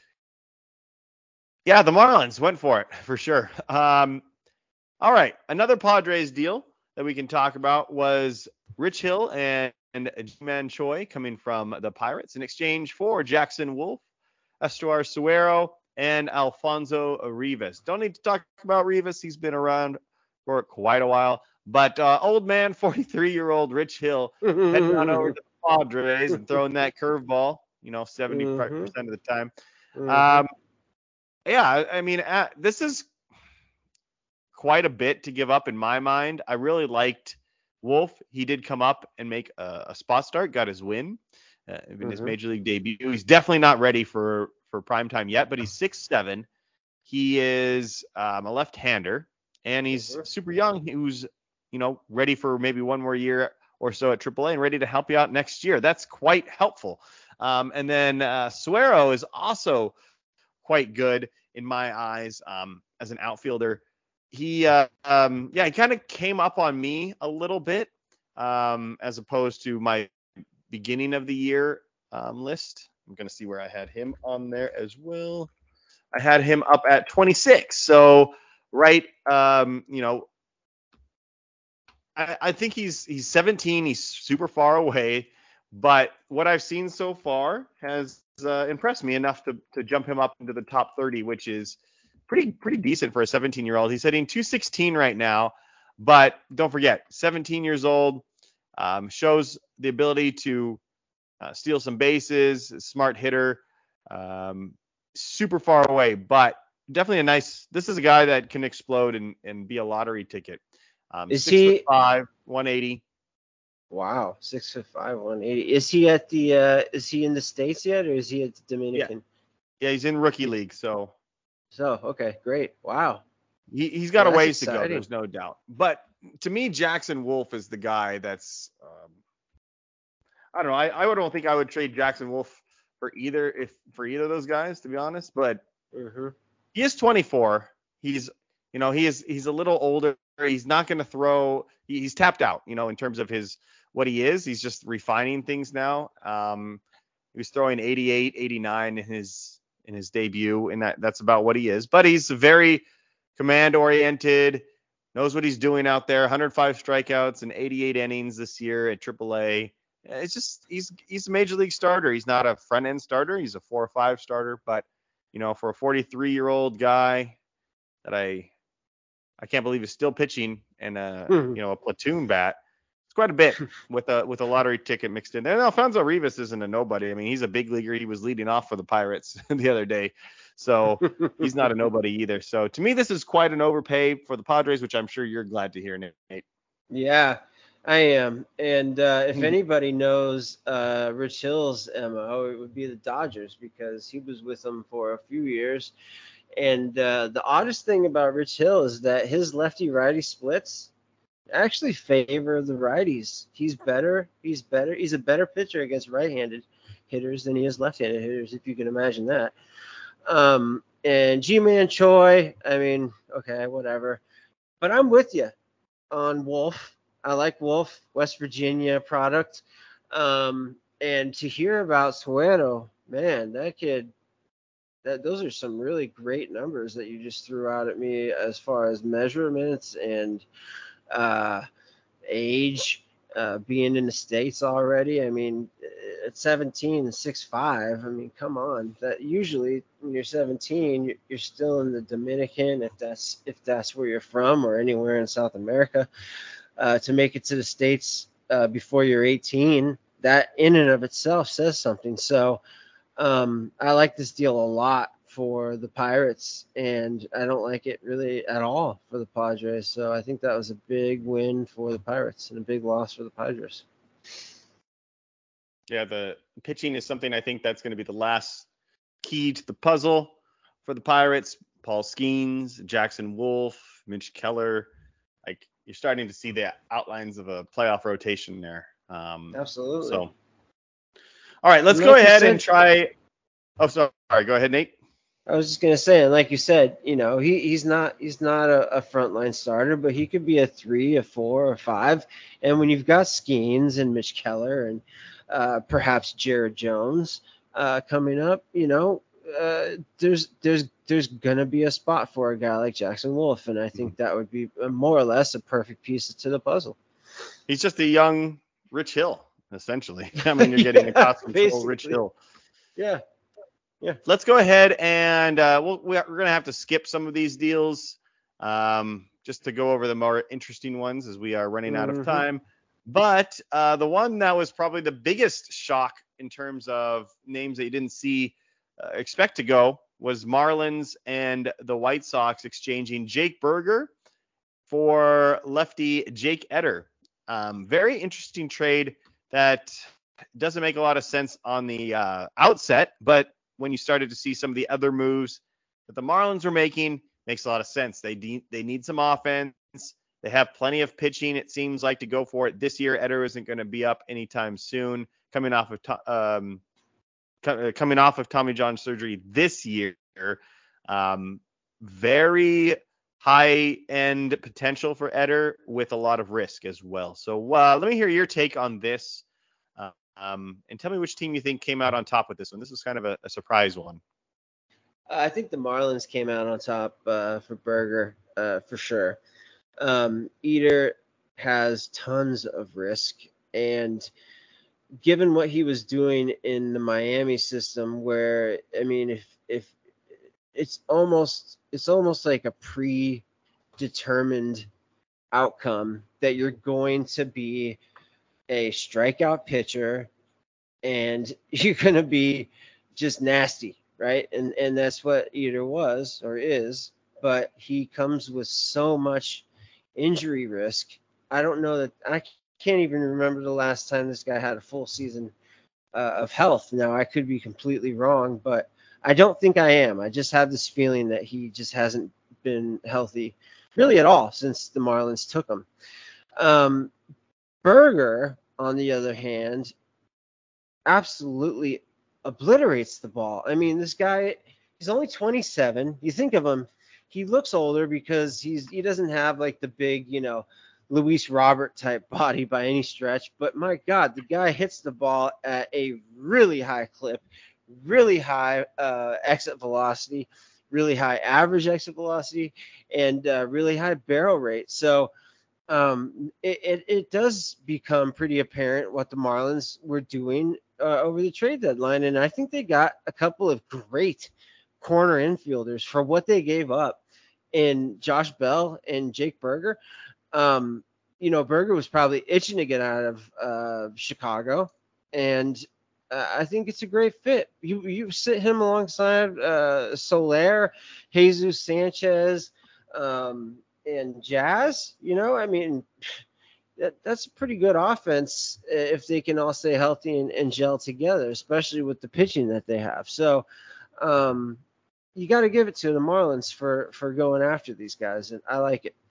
yeah, the Marlins went for it, for sure. Um, all right, another Padres deal that we can talk about was Rich Hill and and Ji-Man Choi coming from the Pirates in exchange for Jackson Wolf, Estuar Suero, and Alfonso Rivas. Don't need to talk about Rivas. He's been around for quite a while. But uh, old man, forty-three-year-old Rich Hill heading on over to the Padres and throwing that curveball, you know, seventy-five percent Mm-hmm. of the time. Mm-hmm. Um, yeah, I mean, uh, this is quite a bit to give up in my mind. I really liked Wolf. He did come up and make a, a spot start, got his win uh, in mm-hmm. his major league debut. He's definitely not ready for, for prime time yet, but he's six seven. He is um, a left-hander, and he's mm-hmm. super young. He was, you know, ready for maybe one more year or so at triple A and ready to help you out next year. That's quite helpful. Um, and then uh, Suero is also quite good in my eyes um, as an outfielder. He, uh, um, yeah, he kind of came up on me a little bit um, as opposed to my beginning of the year um, list. I'm going to see where I had him on there as well. I had him up at twenty-six. So, right, um, you know, I, I think he's he's seventeen. He's super far away. But what I've seen so far has uh, impressed me enough to, to jump him up into the top thirty, which is pretty pretty decent for a seventeen-year-old. He's hitting two sixteen right now, but don't forget, seventeen years old, um, shows the ability to uh, steal some bases, smart hitter, um, super far away, but definitely a nice. This is a guy that can explode and, and be a lottery ticket. Um, is six he foot five, one eighty? Wow, six foot five, one eighty. Is he at the? Uh, is he in the States yet, or is he at the Dominican? Yeah, yeah he's in rookie league, so. So, okay, great. Wow. He, he's got well, a ways exciting. to go, there's no doubt. But to me, Jackson Wolf is the guy that's um, I don't know. I, I don't think I would trade Jackson Wolf for either if for either of those guys, to be honest. But Mm-hmm. he is twenty-four. He's you know he is he's a little older. He's not going to throw. He, he's tapped out. You know in terms of his what he is. He's just refining things now. Um, he was throwing eighty-eight, eighty-nine in his in his debut, and that that's about what he is. But he's very command oriented. Knows what he's doing out there. one hundred five strikeouts and eighty-eight innings this year at triple A. It's just he's he's a major league starter. He's not a front end starter. He's a four or five starter. But you know, for a forty-three year old guy that I I can't believe is still pitching and a Mm-hmm. you know a platoon bat, it's quite a bit with a with a lottery ticket mixed in there. And Alfonso Rivas isn't a nobody. I mean, he's a big leaguer. He was leading off for the Pirates the other day. So he's not a nobody either. So to me, this is quite an overpay for the Padres, which I'm sure you're glad to hear, Nate. Yeah, I am. And uh, if anybody knows uh, Rich Hill's M O, it would be the Dodgers because he was with them for a few years. And uh, the oddest thing about Rich Hill is that his lefty-righty splits actually favor the righties. He's better. He's better. He's a better pitcher against right-handed hitters than he is left-handed hitters, if you can imagine that. Um, and G-Man Choi, I mean, okay, whatever. But I'm with you on Wolf. I like Wolf, West Virginia product. Um, and to hear about Suero, man, that kid, that those are some really great numbers that you just threw out at me as far as measurements and uh, age, uh, being in the States already. I mean, at seventeen and six five, I mean, come on. That usually when you're seventeen, you're still in the Dominican, if that's if that's where you're from, or anywhere in South America. Uh, to make it to the States uh, before you're eighteen, that in and of itself says something. So um, I like this deal a lot for the Pirates, and I don't like it really at all for the Padres. So I think that was a big win for the Pirates and a big loss for the Padres. Yeah, the pitching is something I think that's going to be the last key to the puzzle for the Pirates. Paul Skeens, Jackson Wolf, Mitch Keller, like you're starting to see the outlines of a playoff rotation there. Um, Absolutely. So, all right, let's And go like you ahead said- and try. Oh, sorry. Go ahead, Nate. I was just gonna say, and like you said, you know, he, he's not he's not a, a frontline starter, but he could be a three, a four, a five. And when you've got Skeens and Mitch Keller and uh, perhaps Jared Jones uh, coming up, you know, uh, there's there's there's gonna be a spot for a guy like Jackson Wolf, and I think that would be a, more or less a perfect piece to the puzzle. He's just a young Rich Hill, essentially. I mean, you're getting Yeah, a cost control Rich basically. Hill. Yeah. Let's go ahead and uh, we'll, we're going to have to skip some of these deals um, just to go over the more interesting ones as we are running out Mhm. of time. But uh, the one that was probably the biggest shock in terms of names that you didn't see uh, expect to go was Marlins and the White Sox exchanging Jake Burger for lefty Jake Eder. Um, very interesting trade that doesn't make a lot of sense on the uh, outset, but when you started to see some of the other moves that the Marlins were making, makes a lot of sense. They de- they need some offense. They have plenty of pitching, it seems like, to go for it. This year, Eder isn't going to be up anytime soon. Coming off of to- um, co- coming off of Tommy John surgery this year, um, very high end potential for Eder with a lot of risk as well. So uh, let me hear your take on this. Uh, Um, and tell me which team you think came out on top with this one. This is kind of a, a surprise one. I think the Marlins came out on top uh, for Berger uh, for sure. Um, Eder has tons of risk, and given what he was doing in the Miami system, where I mean, if if it's almost it's almost like a predetermined outcome that you're going to be a strikeout pitcher and you're going to be just nasty, right? And and that's what Eder was or is, but he comes with so much injury risk. I don't know that I can't even remember the last time this guy had a full season uh, of health. Now, I could be completely wrong, but I don't think I am. I just have this feeling that he just hasn't been healthy really at all since the Marlins took him. Um, Berger, on the other hand, absolutely obliterates the ball. I mean, this guy, he's only twenty-seven. You think of him, he looks older because he's he doesn't have like the big, you know, Luis Robert type body by any stretch. But my God, the guy hits the ball at a really high clip, really high uh, exit velocity, really high average exit velocity, and uh, really high barrel rate. So um, it, it, it does become pretty apparent what the Marlins were doing uh, over the trade deadline. And I think they got a couple of great corner infielders for what they gave up in Josh Bell and Jake Burger. Um, you know, Burger was probably itching to get out of uh, Chicago, and uh, I think it's a great fit. You you sit him alongside uh, Soler, Jesus Sanchez, um, and Jazz. You know, I mean, that, that's a pretty good offense if they can all stay healthy and, and gel together, especially with the pitching that they have. So, um, you got to give it to the Marlins for for going after these guys, and I like it.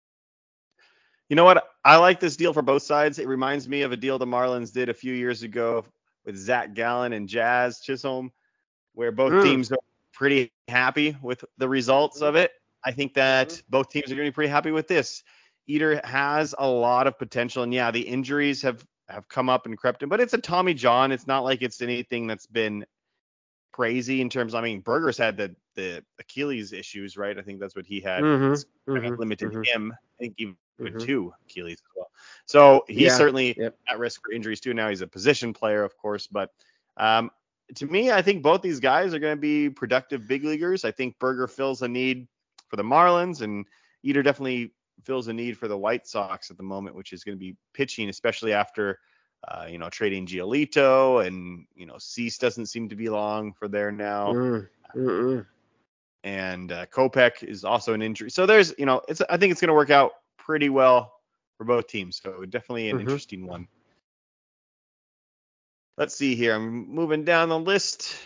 You know what? I like this deal for both sides. It reminds me of a deal the Marlins did a few years ago with Zach Gallen and Jazz Chisholm, where both Mm. teams are pretty happy with the results of it. I think that Mhm. both teams are going to be pretty happy with this. Eder has a lot of potential, and yeah, the injuries have have come up and crept in, but it's a Tommy John. It's not like it's anything that's been crazy in terms. I mean, Burgers had the the Achilles issues, right? I think that's what he had. Mhm. It's kind of Mhm. limited Mhm. him. I think even Mhm. two Achilles as well. So he's Yeah. certainly Yep. at risk for injuries too. Now he's a position player, of course, but um, to me, I think both these guys are going to be productive big leaguers. I think Burger fills a need for the Marlins, and Eder definitely fills a need for the White Sox at the moment, which is going to be pitching, especially after uh, you know, trading Giolito, and you know, Cease doesn't seem to be long for there now. Mm. Mm-mm. And uh, Kopech is also an injury. So there's, you know, it's I think it's going to work out pretty well for both teams. So definitely an Mhm. interesting one. Let's see here. I'm moving down the list.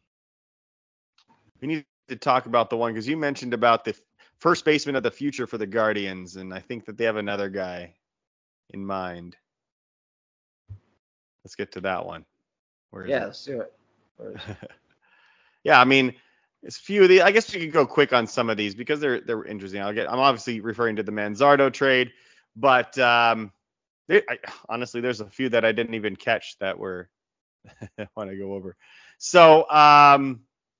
We need to talk about the one because you mentioned about the first baseman of the future for the Guardians, and I think that they have another guy in mind. Let's get to that one. Where is Yeah, it? let's do it. Where is it? Yeah, I mean, it's a few of these. I guess we could go quick on some of these because they're they're interesting. I'll get. I'm obviously referring to the Manzardo trade, but um, they, I, honestly, there's a few that I didn't even catch that were I want to go over. So, um,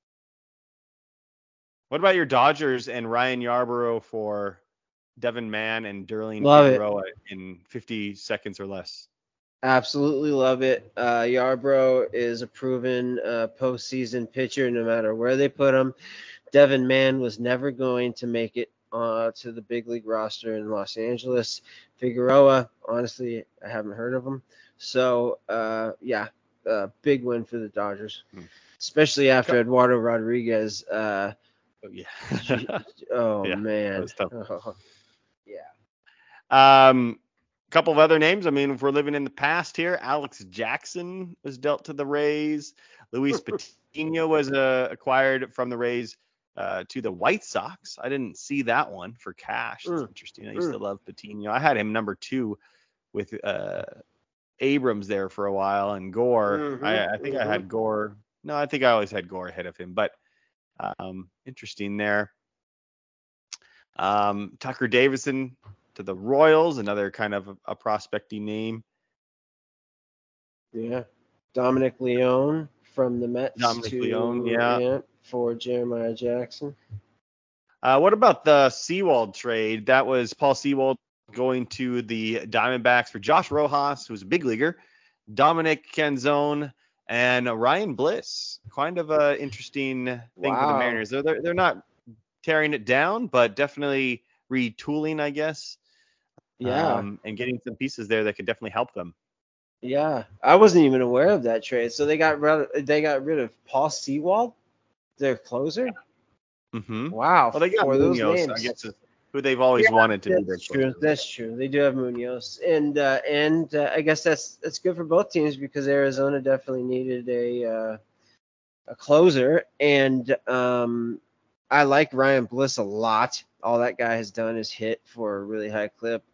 what about your Dodgers and Ryan Yarbrough for Devin Mann and Derlin Love it. Figueroa in fifty seconds or less? Absolutely love it. Uh, Yarbrough is a proven uh, postseason pitcher no matter where they put him. Devin Mann was never going to make it uh, to the big league roster in Los Angeles. Figueroa, honestly, I haven't heard of him. So, uh, yeah, uh, big win for the Dodgers, Hmm. especially after Eduardo Rodriguez. Uh, Oh, yeah. oh, Yeah, that man. was tough. Oh, yeah. Um, couple of other names. I mean, if we're living in the past here, Alex Jackson was dealt to the Rays. Luis Patino was uh, acquired from the Rays uh, to the White Sox. I didn't see that one for cash. That's Mm, interesting. I used mm. to love Patino. I had him number two with uh, Abrams there for a while, and Gore. Mm-hmm, I, I think mm-hmm. I had Gore. No, I think I always had Gore ahead of him, but um, interesting there. Um, Tucker Davison to the Royals, another kind of a, a prospecting name. Yeah. Dominic Leone from the Mets Dominic to Leone, yeah. yeah, for Jeremiah Jackson. Uh, what about the Sewald trade? That was Paul Sewald going to the Diamondbacks for Josh Rojas, who's a big leaguer, Dominic Canzone, and Ryan Bliss. Kind of an interesting thing for the Wow. Mariners. They're, they're they're not tearing it down, but definitely retooling, I guess. Yeah. Um, and getting some pieces there that could definitely help them. Yeah. I wasn't even aware of that trade. So they got rid of, they got rid of Paul Sewald, their closer. Mm-hmm. Wow. Well, they got for those Munoz, names. I guess, is who they've always Yeah, wanted to be their That's true. closer. That's true. They do have Munoz, and uh, and uh, I guess that's that's good for both teams because Arizona definitely needed a uh, a closer, and um, I like Ryan Bliss a lot. All that guy has done is hit for a really high clip.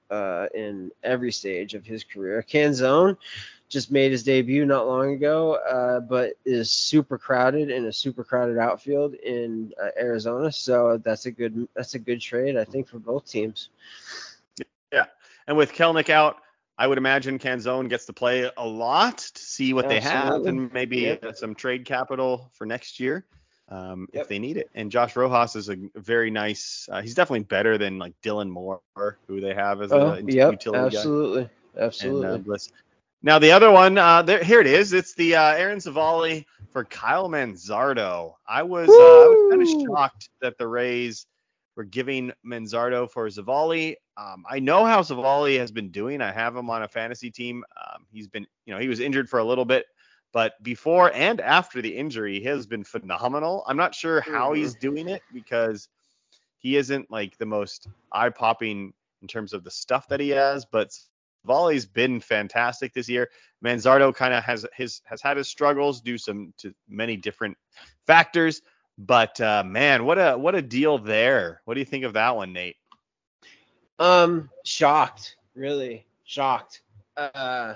uh, in every stage of his career. Canzone just made his debut not long ago, uh, but is super crowded in a super crowded outfield in uh, Arizona. So that's a good that's a good trade, I think, for both teams. Yeah, and with Kelenic out, I would imagine Canzone gets to play a lot to see what Absolutely. they have and maybe Yep. some trade capital for next year um, Yep. if they need it. And Josh Rojas is a very nice. Uh, he's definitely better than like Dylan Moore, who they have as Oh, a yep. utility Absolutely. guy. Absolutely. And uh, Bliss. Now the other one, uh, there, here it is. It's the uh, Aaron Savali for Kyle Manzardo. I was uh, I was kind of shocked that the Rays were giving Manzardo for Savali. Um, I know how Savali has been doing. I have him on a fantasy team. Um, he's been, you know, he was injured for a little bit, but before and after the injury, he has been phenomenal. I'm not sure how Mhm. he's doing it because he isn't like the most eye-popping in terms of the stuff that he has, but Savali's been fantastic this year. Manzardo kind of has his has had his struggles due some to many different factors, but uh, man, what a what a deal there. What do you think of that one, Nate? Um, shocked, really shocked. Uh,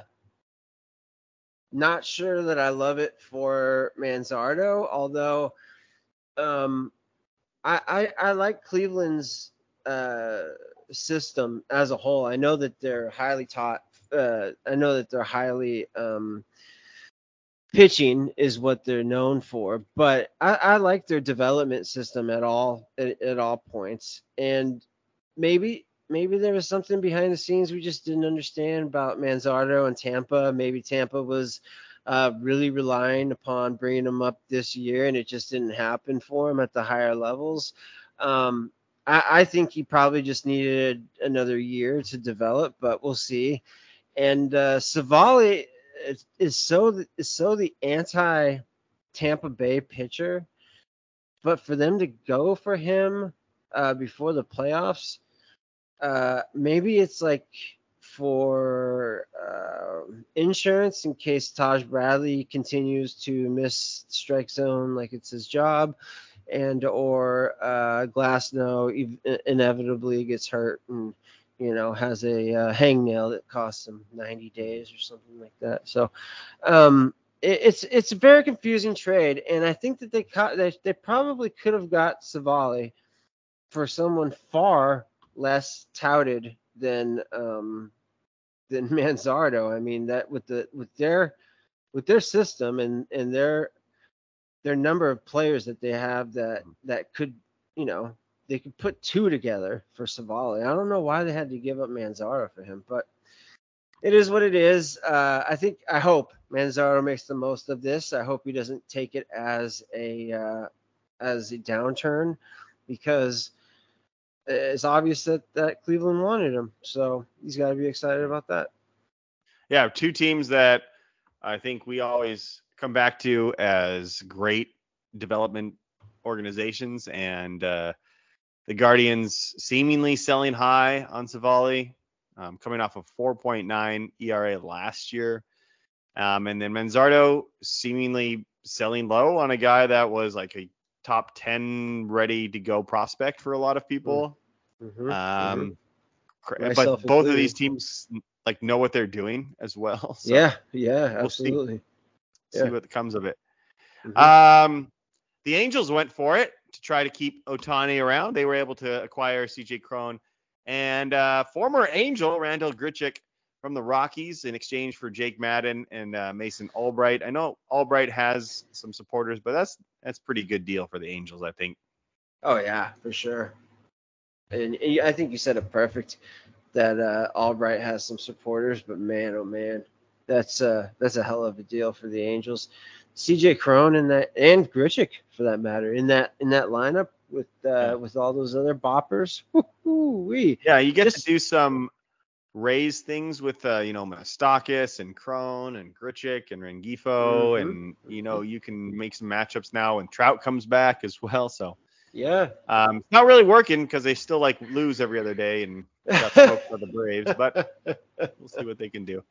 not sure that I love it for Manzardo, although um, I, I I like Cleveland's uh system as a whole. I know that they're highly taught. Uh, I know that they're highly um pitching is what they're known for, but I, I like their development system at all at, at all points. And maybe maybe there was something behind the scenes we just didn't understand about Manzardo and Tampa. Maybe Tampa was uh, really relying upon bringing him up this year, and it just didn't happen for him at the higher levels. Um, I, I think he probably just needed another year to develop, but we'll see. And uh, Savali is, is so is so the anti Tampa Bay pitcher, but for them to go for him uh, before the playoffs, uh, maybe it's like for uh, insurance in case Taj Bradley continues to miss strike zone like it's his job, and or uh, Glasnow ev- inevitably gets hurt and you know has a uh, hangnail that costs him ninety days or something like that. So um, it, it's it's a very confusing trade, and I think that they caught, they, they probably could have got Savali for someone far less touted than um, than Manzardo. I mean that with the with their with their system and and their their number of players that they have that that could you know they could put two together for Savali. I don't know why they had to give up Manzardo for him, but it is what it is. Uh, I think I hope Manzardo makes the most of this. I hope he doesn't take it as a uh, as a downturn because it's obvious that, that Cleveland wanted him. So he's got to be excited about that. Yeah, two teams that I think we always come back to as great development organizations, and uh, the Guardians seemingly selling high on Savali, um, coming off of four point nine E R A last year. Um, and then Manzardo seemingly selling low on a guy that was like a top ten ready to go prospect for a lot of people. Mm-hmm, um, mm-hmm. But both of these teams like know what they're doing as well. So yeah, yeah, we'll absolutely. See, yeah. see what comes of it. Mm-hmm. Um, the Angels went for it to try to keep Ohtani around. They were able to acquire C J Cron and uh, former Angel Randall Grichuk from the Rockies in exchange for Jake Madden and uh, Mason Albright. I know Albright has some supporters, but that's that's a pretty good deal for the Angels, I think. Oh yeah, for sure. And I think you said it perfect that uh, Albright has some supporters, but man, oh man, that's uh that's a hell of a deal for the Angels. C J Cron and that and Grichuk for that matter in that in that lineup with uh, yeah. with all those other boppers. Woo-hoo-wee. Yeah, you get Just, to do some Rays things with uh, you know Moustakas and Cron and Grichuk and Rengifo, mm-hmm. and you know you can make some matchups now when Trout comes back as well. So yeah, um, it's not really working because they still like lose every other day and got smoked by the Braves, but we'll see what they can do.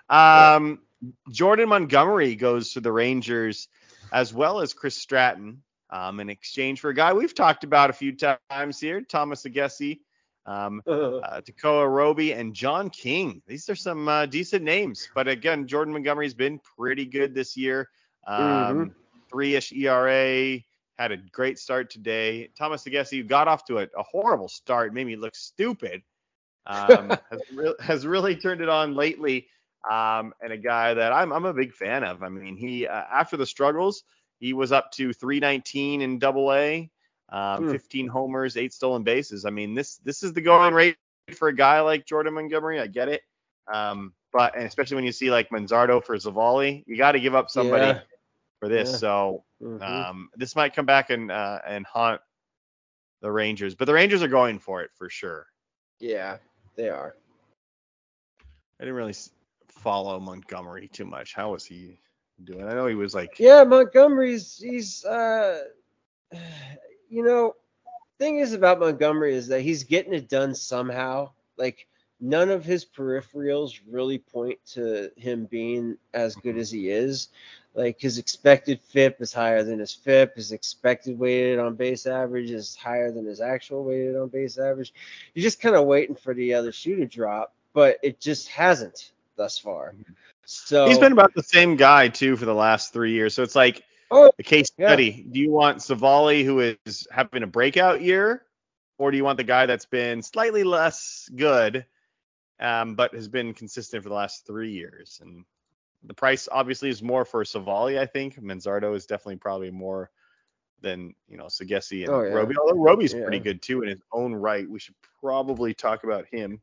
Um, Jordan Montgomery goes to the Rangers as well as Chris Stratton um, in exchange for a guy we've talked about a few times here, Thomas Agassi. Um, uh, Tekoa Roby and John King. These are some uh, decent names. But again, Jordan Montgomery's been pretty good this year. Um, mm-hmm. Three-ish E R A. Had a great start today. Thomas Agassi got off to a, a horrible start. Made me look stupid. Um, has, re- has really turned it on lately. Um, and a guy that I'm, I'm a big fan of. I mean, he uh, after the struggles, he was up to three nineteen in Double A. Um, Mm. fifteen homers, eight stolen bases. I mean, this this is the going rate for a guy like Jordan Montgomery. I get it, um, but and especially when you see like Manzardo for Zavali, you got to give up somebody Yeah. for this. Yeah. So Mm-hmm. um, this might come back and uh, and haunt the Rangers, but the Rangers are going for it for sure. Yeah, they are. I didn't really follow Montgomery too much. How was he doing? I know he was like yeah, Montgomery's he's uh. You know, thing is about Montgomery is that he's getting it done somehow. Like none of his peripherals really point to him being as good as he is. Like his expected F I P is higher than his F I P. His expected weighted on base average is higher than his actual weighted on base average. You're just kind of waiting for the other shoe to drop, but it just hasn't thus far. So he's been about the same guy too for the last three years. So it's like oh, a case yeah. study. Do you want Savali, who is having a breakout year, or do you want the guy that's been slightly less good, um, but has been consistent for the last three years? And the price obviously is more for Savali, I think. Manzardo is definitely probably more than, you know, Sagesi and Oh, yeah. Roby. Although Roby's Yeah. pretty good too in his own right. We should probably talk about him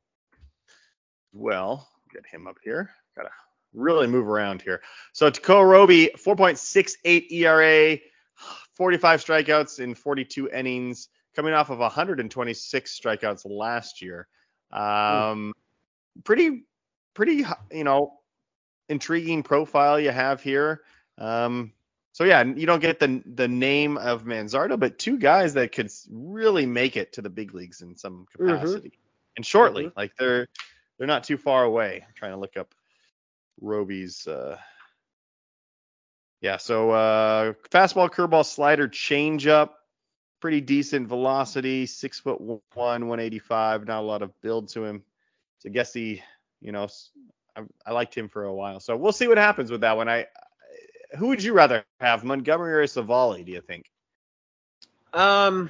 as well. Get him up here. Gotta really move around here. So Tekoa Roby, four point six eight E R A, forty-five strikeouts in forty-two innings, coming off of one hundred twenty-six strikeouts last year. Um, pretty, pretty, you know, intriguing profile you have here. Um, so yeah, you don't get the the name of Manzardo, but two guys that could really make it to the big leagues in some capacity, mm-hmm. and shortly. Mm-hmm. Like they're they're not too far away. I'm trying to look up Roby's. Uh, yeah, so uh, fastball, curveball, slider, changeup, pretty decent velocity, six foot one, one eighty-five. Not a lot of build to him. So I guess he, you know. I, I liked him for a while, so we'll see what happens with that one. I, who would you rather have, Montgomery or Savali? Do you think? Um,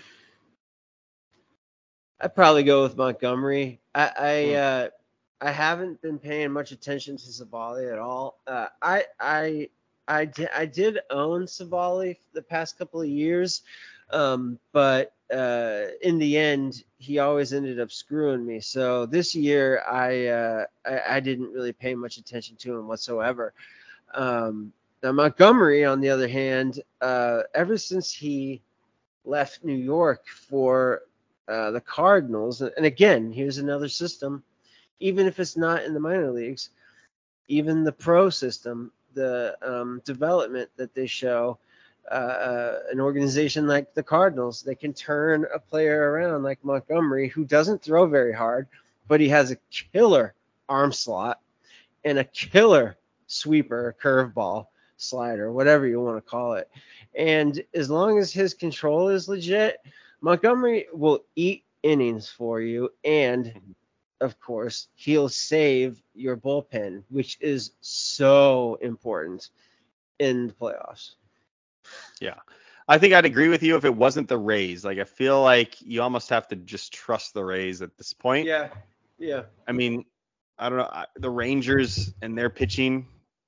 I'd probably go with Montgomery. I I, hmm. uh, I haven't been paying much attention to Savali at all. Uh, I I I did I did own Savali the past couple of years, um, but uh, in the end, he always ended up screwing me. So this year, I, uh, I I didn't really pay much attention to him whatsoever. Um, now Montgomery, on the other hand, uh, ever since he left New York for uh, the Cardinals, and again, here's another system, even if it's not in the minor leagues, even the pro system, the um, development that they show. Uh, an organization like the Cardinals, they can turn a player around like Montgomery, who doesn't throw very hard, but he has a killer arm slot and a killer sweeper, curveball, slider, whatever you want to call it. And as long as his control is legit, Montgomery will eat innings for you. And of course, he'll save your bullpen, which is so important in the playoffs. Yeah, I think I'd agree with you if it wasn't the Rays. Like, I feel like you almost have to just trust the Rays at this point. Yeah, yeah. I mean, I don't know. The Rangers and their pitching,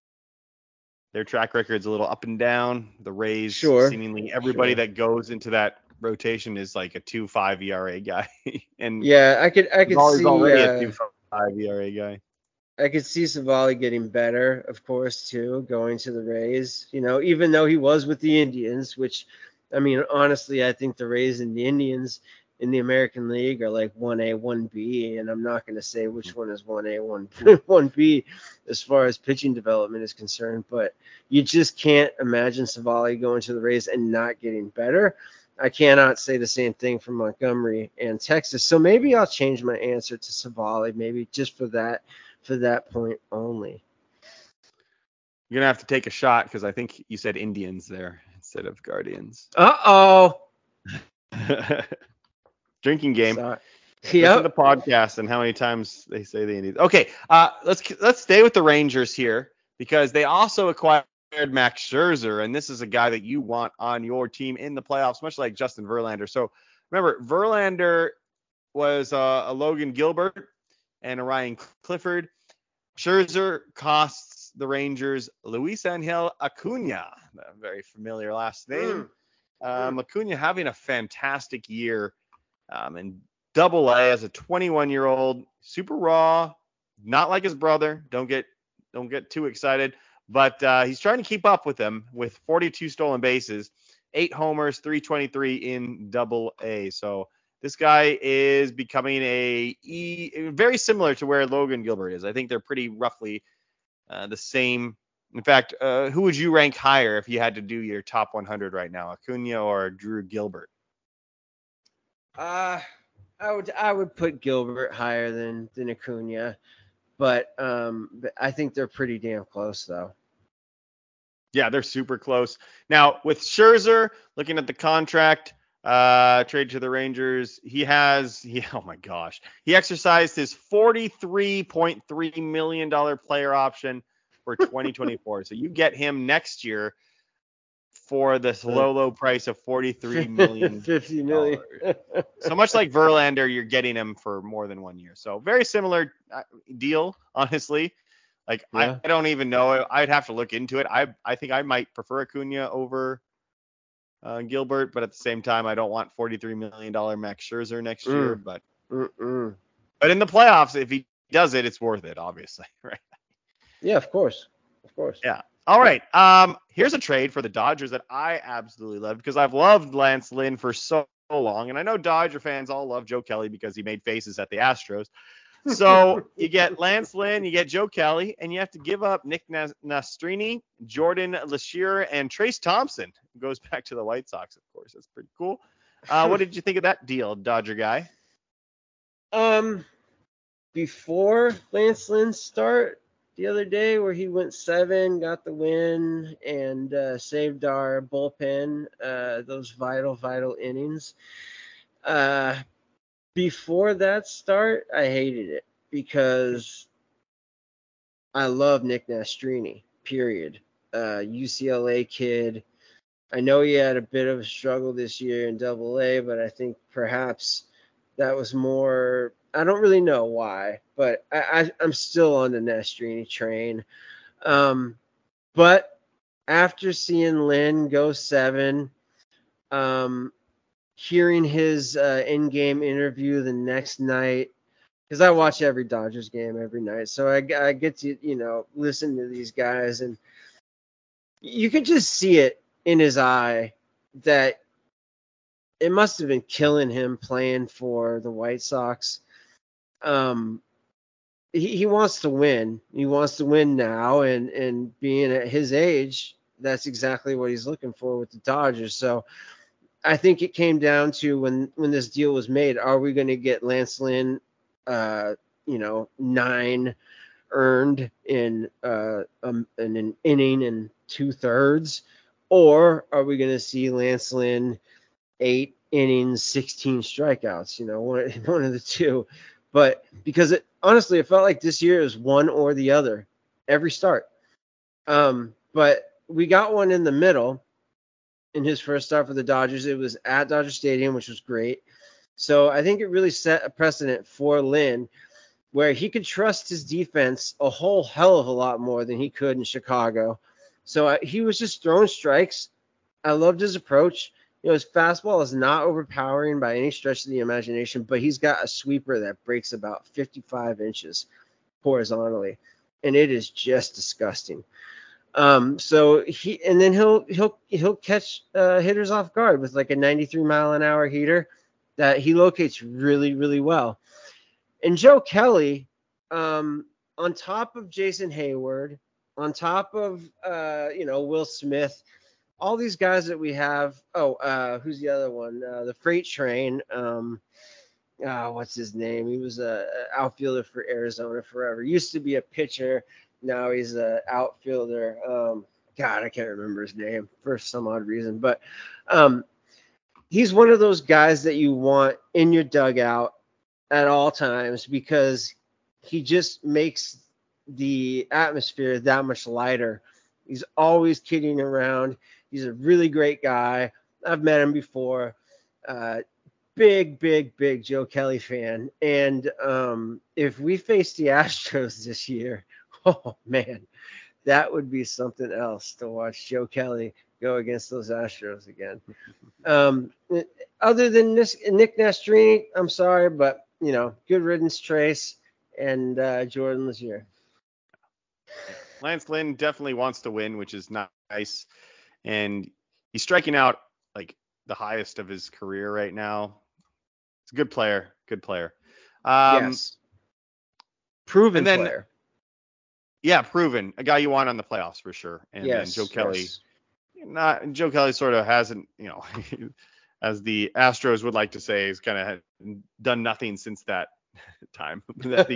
their track record's a little up and down. The Rays, sure. seemingly everybody sure. that goes into that rotation is like a two point five E R A guy. and yeah, I could, I could see already uh, a two point five E R A guy. I could see Savali getting better, of course, too, going to the Rays. You know, even though he was with the Indians, which, I mean, honestly, I think the Rays and the Indians in the American League are like one A, one B, and I'm not going to say which one is one A, one B as far as pitching development is concerned, but you just can't imagine Savali going to the Rays and not getting better. I cannot say the same thing for Montgomery and Texas, so maybe I'll change my answer to Savali, maybe just for that. For that point only. You're gonna have to take a shot because I think you said Indians there instead of Guardians. Uh oh. Drinking game. Sorry. Listen to Yep. podcasts and how many times they say the Indians. Okay, uh, let's let's stay with the Rangers here because they also acquired Max Scherzer, and this is a guy that you want on your team in the playoffs, much like Justin Verlander. So remember, Verlander was uh, a Logan Gilbert and a Ryan Clifford. Scherzer costs the Rangers Luis Angel Acuna, a very familiar last name. Mm. Um, Acuna having a fantastic year, um, and Double A as a twenty-one-year-old, super raw, not like his brother. Don't get don't get too excited, but uh, he's trying to keep up with him with forty-two stolen bases, eight homers, three twenty-three in Double A. So this guy is becoming a e, very similar to where Logan Gilbert is. I think they're pretty roughly uh, the same. In fact, uh, who would you rank higher if you had to do your top one hundred right now, Acuna or Drew Gilbert? Uh, I would I would put Gilbert higher than than Acuna, but um, but I think they're pretty damn close though. Yeah, they're super close. Now, with Scherzer, looking at the contract, uh, trade to the Rangers, he has, he, oh my gosh, he exercised his forty-three point three million dollars player option for twenty twenty-four. So you get him next year for this low, low price of forty-three million dollars. fifty million. So much like Verlander, you're getting him for more than one year. So very similar uh, deal, honestly. Like, Yeah. I, I don't even know. I'd have to look into it. I I think I might prefer Acuna over uh, Gilbert, but at the same time, I don't want forty-three million dollars Max Scherzer next Mm. year. But Mm-mm. but in the playoffs, if he does it, it's worth it, obviously, right? Yeah, of course, of course. Yeah. All right. Um, here's a trade for the Dodgers that I absolutely love because I've loved Lance Lynn for so long, and I know Dodger fans all love Joe Kelly because he made faces at the Astros. So you get Lance Lynn, you get Joe Kelly, and you have to give up Nick Nastrini, Jordan Lashire, and Trace Thompson. Goes back to the White Sox, of course. That's pretty cool. Uh, what did you think of that deal, Dodger guy? Um, before Lance Lynn's start the other day, where he went seven, got the win, and uh, saved our bullpen, uh, those vital, vital innings. Uh, before that start, I hated it because I love Nick Nastrini, period. Uh, U C L A kid. I know he had a bit of a struggle this year in Double A, but I think perhaps that was more. I don't really know why, but I, I, I'm still on the Nastrini train. Um, but after seeing Lynn go seven, um, hearing his uh, in-game interview the next night, because I watch every Dodgers game every night, so I, I get to, you know, listen to these guys, and you could just see it in his eye that it must have been killing him playing for the White Sox. Um, he, he wants to win. He wants to win now, and, and being at his age, that's exactly what he's looking for with the Dodgers. So I think it came down to when, when this deal was made, are we going to get Lance Lynn, uh, you know, nine earned in, uh, um, in an inning and two thirds, or are we going to see Lance Lynn eight innings, sixteen strikeouts, you know, one, one of the two. But because it honestly, it felt like this year is one or the other every start. Um, but we got one in the middle in his first start for the Dodgers. It was at Dodger Stadium, which was great. So I think it really set a precedent for Lynn where he could trust his defense a whole hell of a lot more than he could in Chicago. So I, he was just throwing strikes. I loved his approach. You know, his fastball is not overpowering by any stretch of the imagination, but he's got a sweeper that breaks about fifty-five inches horizontally, and it is just disgusting. Um, so he and then he'll he'll he'll catch uh, hitters off guard with like a ninety-three mile an hour heater that he locates really really well. And Joe Kelly, um, on top of Jason Hayward, on top of uh, you know Will Smith. All these guys that we have. Oh, uh, who's the other one? Uh, the Freight Train. Um, oh, what's his name? He was a, a outfielder for Arizona forever. Used to be a pitcher. Now he's an outfielder. Um, God, I can't remember his name for some odd reason. But um, he's one of those guys that you want in your dugout at all times because he just makes the atmosphere that much lighter. He's always kidding around. He's a really great guy. I've met him before. Uh, big, big, big Joe Kelly fan. And um, if we face the Astros this year, oh, man, that would be something else to watch Joe Kelly go against those Astros again. Um, other than this, Nick Nastrini, I'm sorry, but, you know, good riddance, Trace, and uh, Jordan Lazier. Lance Lynn definitely wants to win, which is nice. And he's striking out like the highest of his career right now. It's a good player. Good player. Um, yes. Proven and then, player. Yeah, proven. A guy you want on the playoffs for sure. And yes, then Joe Kelly. Yes. Not Joe Kelly sort of hasn't, you know, as the Astros would like to say, has kind of done nothing since that time that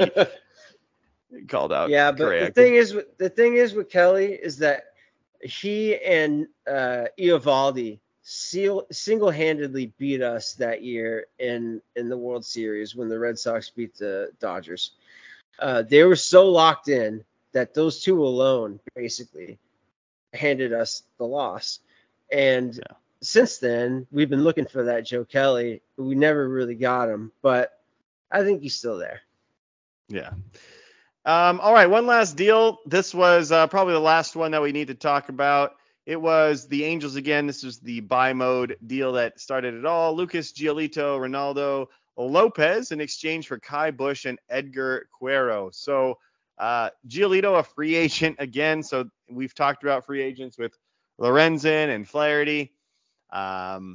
he called out. Yeah, but Correct. the thing is, the thing is with Kelly is that he and uh, Eovaldi seal, single-handedly beat us that year in in the World Series when the Red Sox beat the Dodgers. Uh, they were so locked in that those two alone basically handed us the loss. And yeah. Since then, we've been looking for that Joe Kelly. We never really got him, but I think he's still there. Yeah. Um, all right, one last deal. This was uh, probably the last one that we need to talk about. It was the Angels again. This was the buy mode deal that started it all. Lucas Giolito, Ronaldo Lopez in exchange for Kai Bush and Edgar Quero. So uh, Giolito, a free agent again. So we've talked about free agents with Lorenzen and Flaherty. Um,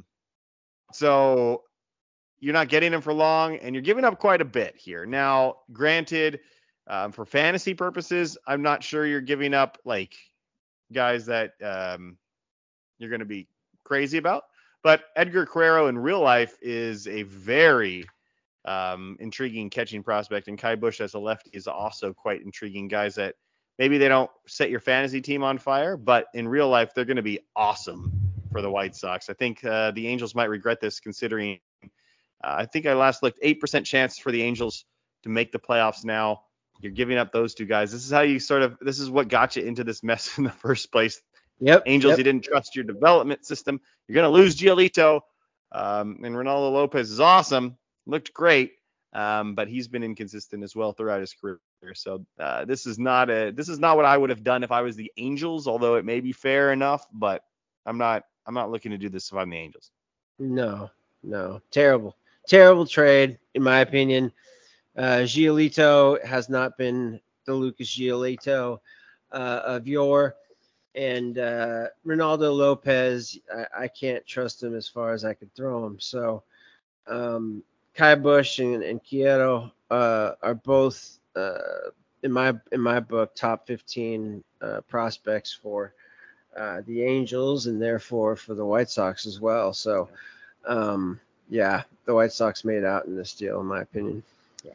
so you're not getting him for long, and you're giving up quite a bit here. Now, granted, um, for fantasy purposes, I'm not sure you're giving up like guys that um, you're going to be crazy about. But Edgar Quero in real life is a very um, intriguing catching prospect, and Kai Bush as a lefty is also quite intriguing. Guys that maybe they don't set your fantasy team on fire, but in real life they're going to be awesome for the White Sox. I think uh, the Angels might regret this, considering uh, I think I last looked eight percent chance for the Angels to make the playoffs. Now you're giving up those two guys. This is how you sort of this is what got you into this mess in the first place. Yep. Angels, yep. You didn't trust your development system. You're going to lose Giolito. Um, and Ronaldo Lopez is awesome. Looked great. Um, but he's been inconsistent as well throughout his career. So uh, this is not a this is not what I would have done if I was the Angels, although it may be fair enough, but I'm not I'm not looking to do this if I'm the Angels. No, no. Terrible. Terrible trade, in my opinion. Uh, Giolito has not been the Lucas Giolito uh, of yore. And uh, Ronaldo Lopez, I, I can't trust him as far as I could throw him. So um, Kai Bush and, and Quero uh, are both, uh, in my in my book, top fifteen uh, prospects for uh, the Angels and therefore for the White Sox as well. So, um, yeah, the White Sox made out in this deal, in my opinion. Yeah.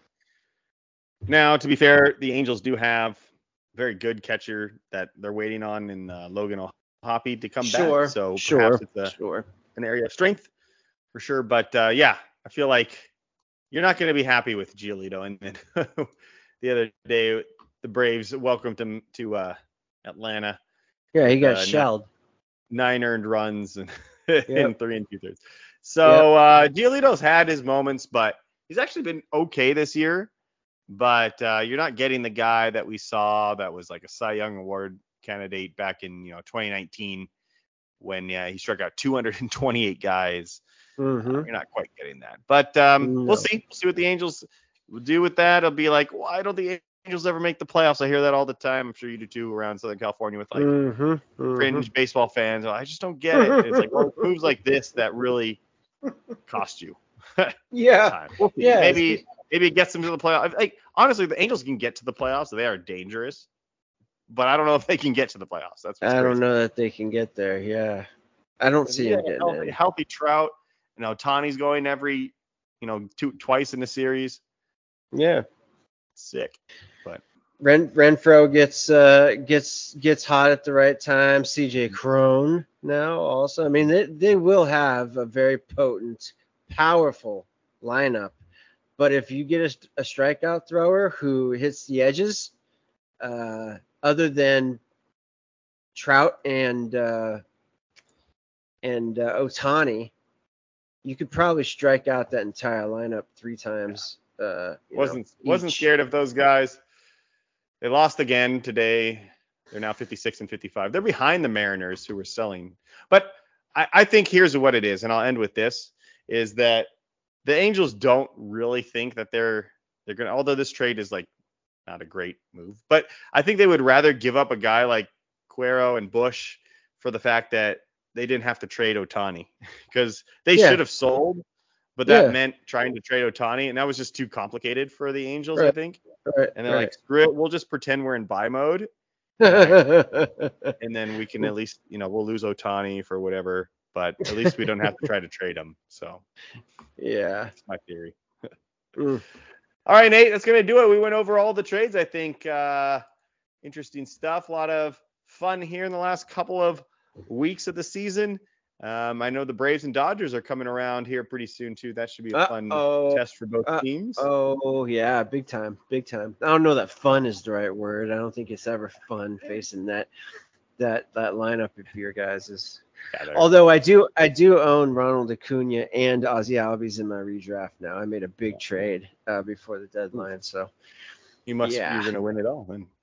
Now, to be fair, the Angels do have very good catcher that they're waiting on in uh, Logan O'Hoppe to come sure, back. So sure, perhaps it's a, sure. an area of strength for sure. But uh, yeah, I feel like you're not going to be happy with Giolito. And then the other day, the Braves welcomed him to uh, Atlanta. Yeah, he got uh, shelled. Nine, nine earned runs and yep. in three and two thirds. So yep. uh, Giolito's had his moments, but he's actually been okay this year. But uh, you're not getting the guy that we saw that was like a Cy Young Award candidate back in you know twenty nineteen when yeah, he struck out two hundred twenty-eight guys. Mm-hmm. Uh, you're not quite getting that. But um, no. we'll see. We'll see what the Angels will do with that. It'll be like, why don't the Angels ever make the playoffs? I hear that all the time. I'm sure you do too around Southern California with like mm-hmm. Mm-hmm. fringe baseball fans. I just don't get it. It's like, well, moves like this that really cost you. yeah. We'll yeah. Maybe. Maybe it gets them to the playoffs. Like honestly, the Angels can get to the playoffs. So they are dangerous, but I don't know if they can get to the playoffs. That's what's I crazy. don't know that they can get there. Yeah, I don't see yeah, him getting healthy, in. Healthy Trout. You know, Tani's going every, you know, two twice in the series. Yeah, sick. But Ren Renfroe gets uh gets gets hot at the right time. C J Cron now also. I mean, they they will have a very potent, powerful lineup. But if you get a, a strikeout thrower who hits the edges, uh, other than Trout and uh, and uh, Ohtani, you could probably strike out that entire lineup three times. Uh, you wasn't know, wasn't each. scared of those guys. They lost again today. They're now fifty-six and fifty-five. They're behind the Mariners, who were selling. But I, I think here's what it is, and I'll end with this: is that the Angels don't really think that they're they're gonna. Although this trade is like not a great move, but I think they would rather give up a guy like Cuero and Bush for the fact that they didn't have to trade Ohtani, because they Yeah. should have sold, but that Yeah. meant trying to trade Ohtani, and that was just too complicated for the Angels, Right. I think. Right, And they're right. like, screw it, we'll just pretend we're in buy mode, and then we can at least, you know, we'll lose Ohtani for whatever, but at least we don't have to try to trade him. So Yeah. that's my theory. Mm. All right, Nate, that's going to do it. We went over all the trades, I think. Uh, interesting stuff. A lot of fun here in the last couple of weeks of the season. Um, I know the Braves and Dodgers are coming around here pretty soon, too. That should be a fun Uh-oh. test for both Uh, teams. Oh, yeah, big time, big time. I don't know that fun is the right word. I don't think it's ever fun facing that that that lineup of your guys's. Yeah, they're- Although I do I do own Ronald Acuna and Ozzy Albies in my redraft now. I made a big trade uh, before the deadline, so you must yeah. you're going to win it all then.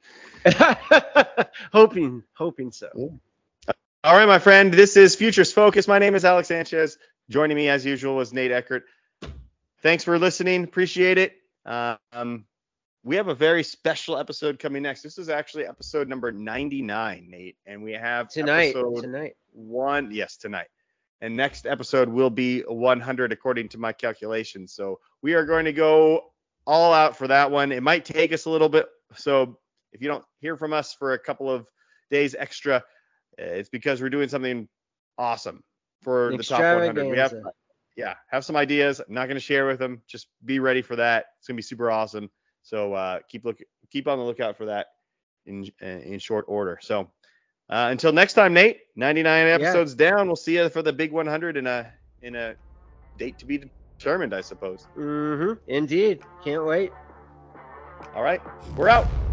hoping hoping so. All right, my friend, this is Futures Focus. My name is Alex Sanchez. Joining me, as usual, is Nate Eckert. Thanks for listening. Appreciate it. Um, we have a very special episode coming next. This is actually episode number ninety-nine, Nate, and we have Tonight, episode tonight. one. Yes, tonight. And next episode will be one hundred, according to my calculations. So we are going to go all out for that one. It might take us a little bit. So if you don't hear from us for a couple of days extra, it's because we're doing something awesome for the top one hundred. We have, yeah, have some ideas. I'm not going to share with them. Just be ready for that. It's going to be super awesome. So uh, keep look, keep on the lookout for that in in short order. So uh, until next time, Nate. ninety-nine episodes yeah. down. We'll see you for the big one hundred in a in a date to be determined, I suppose. Mm-hmm. Indeed. Can't wait. All right, we're out.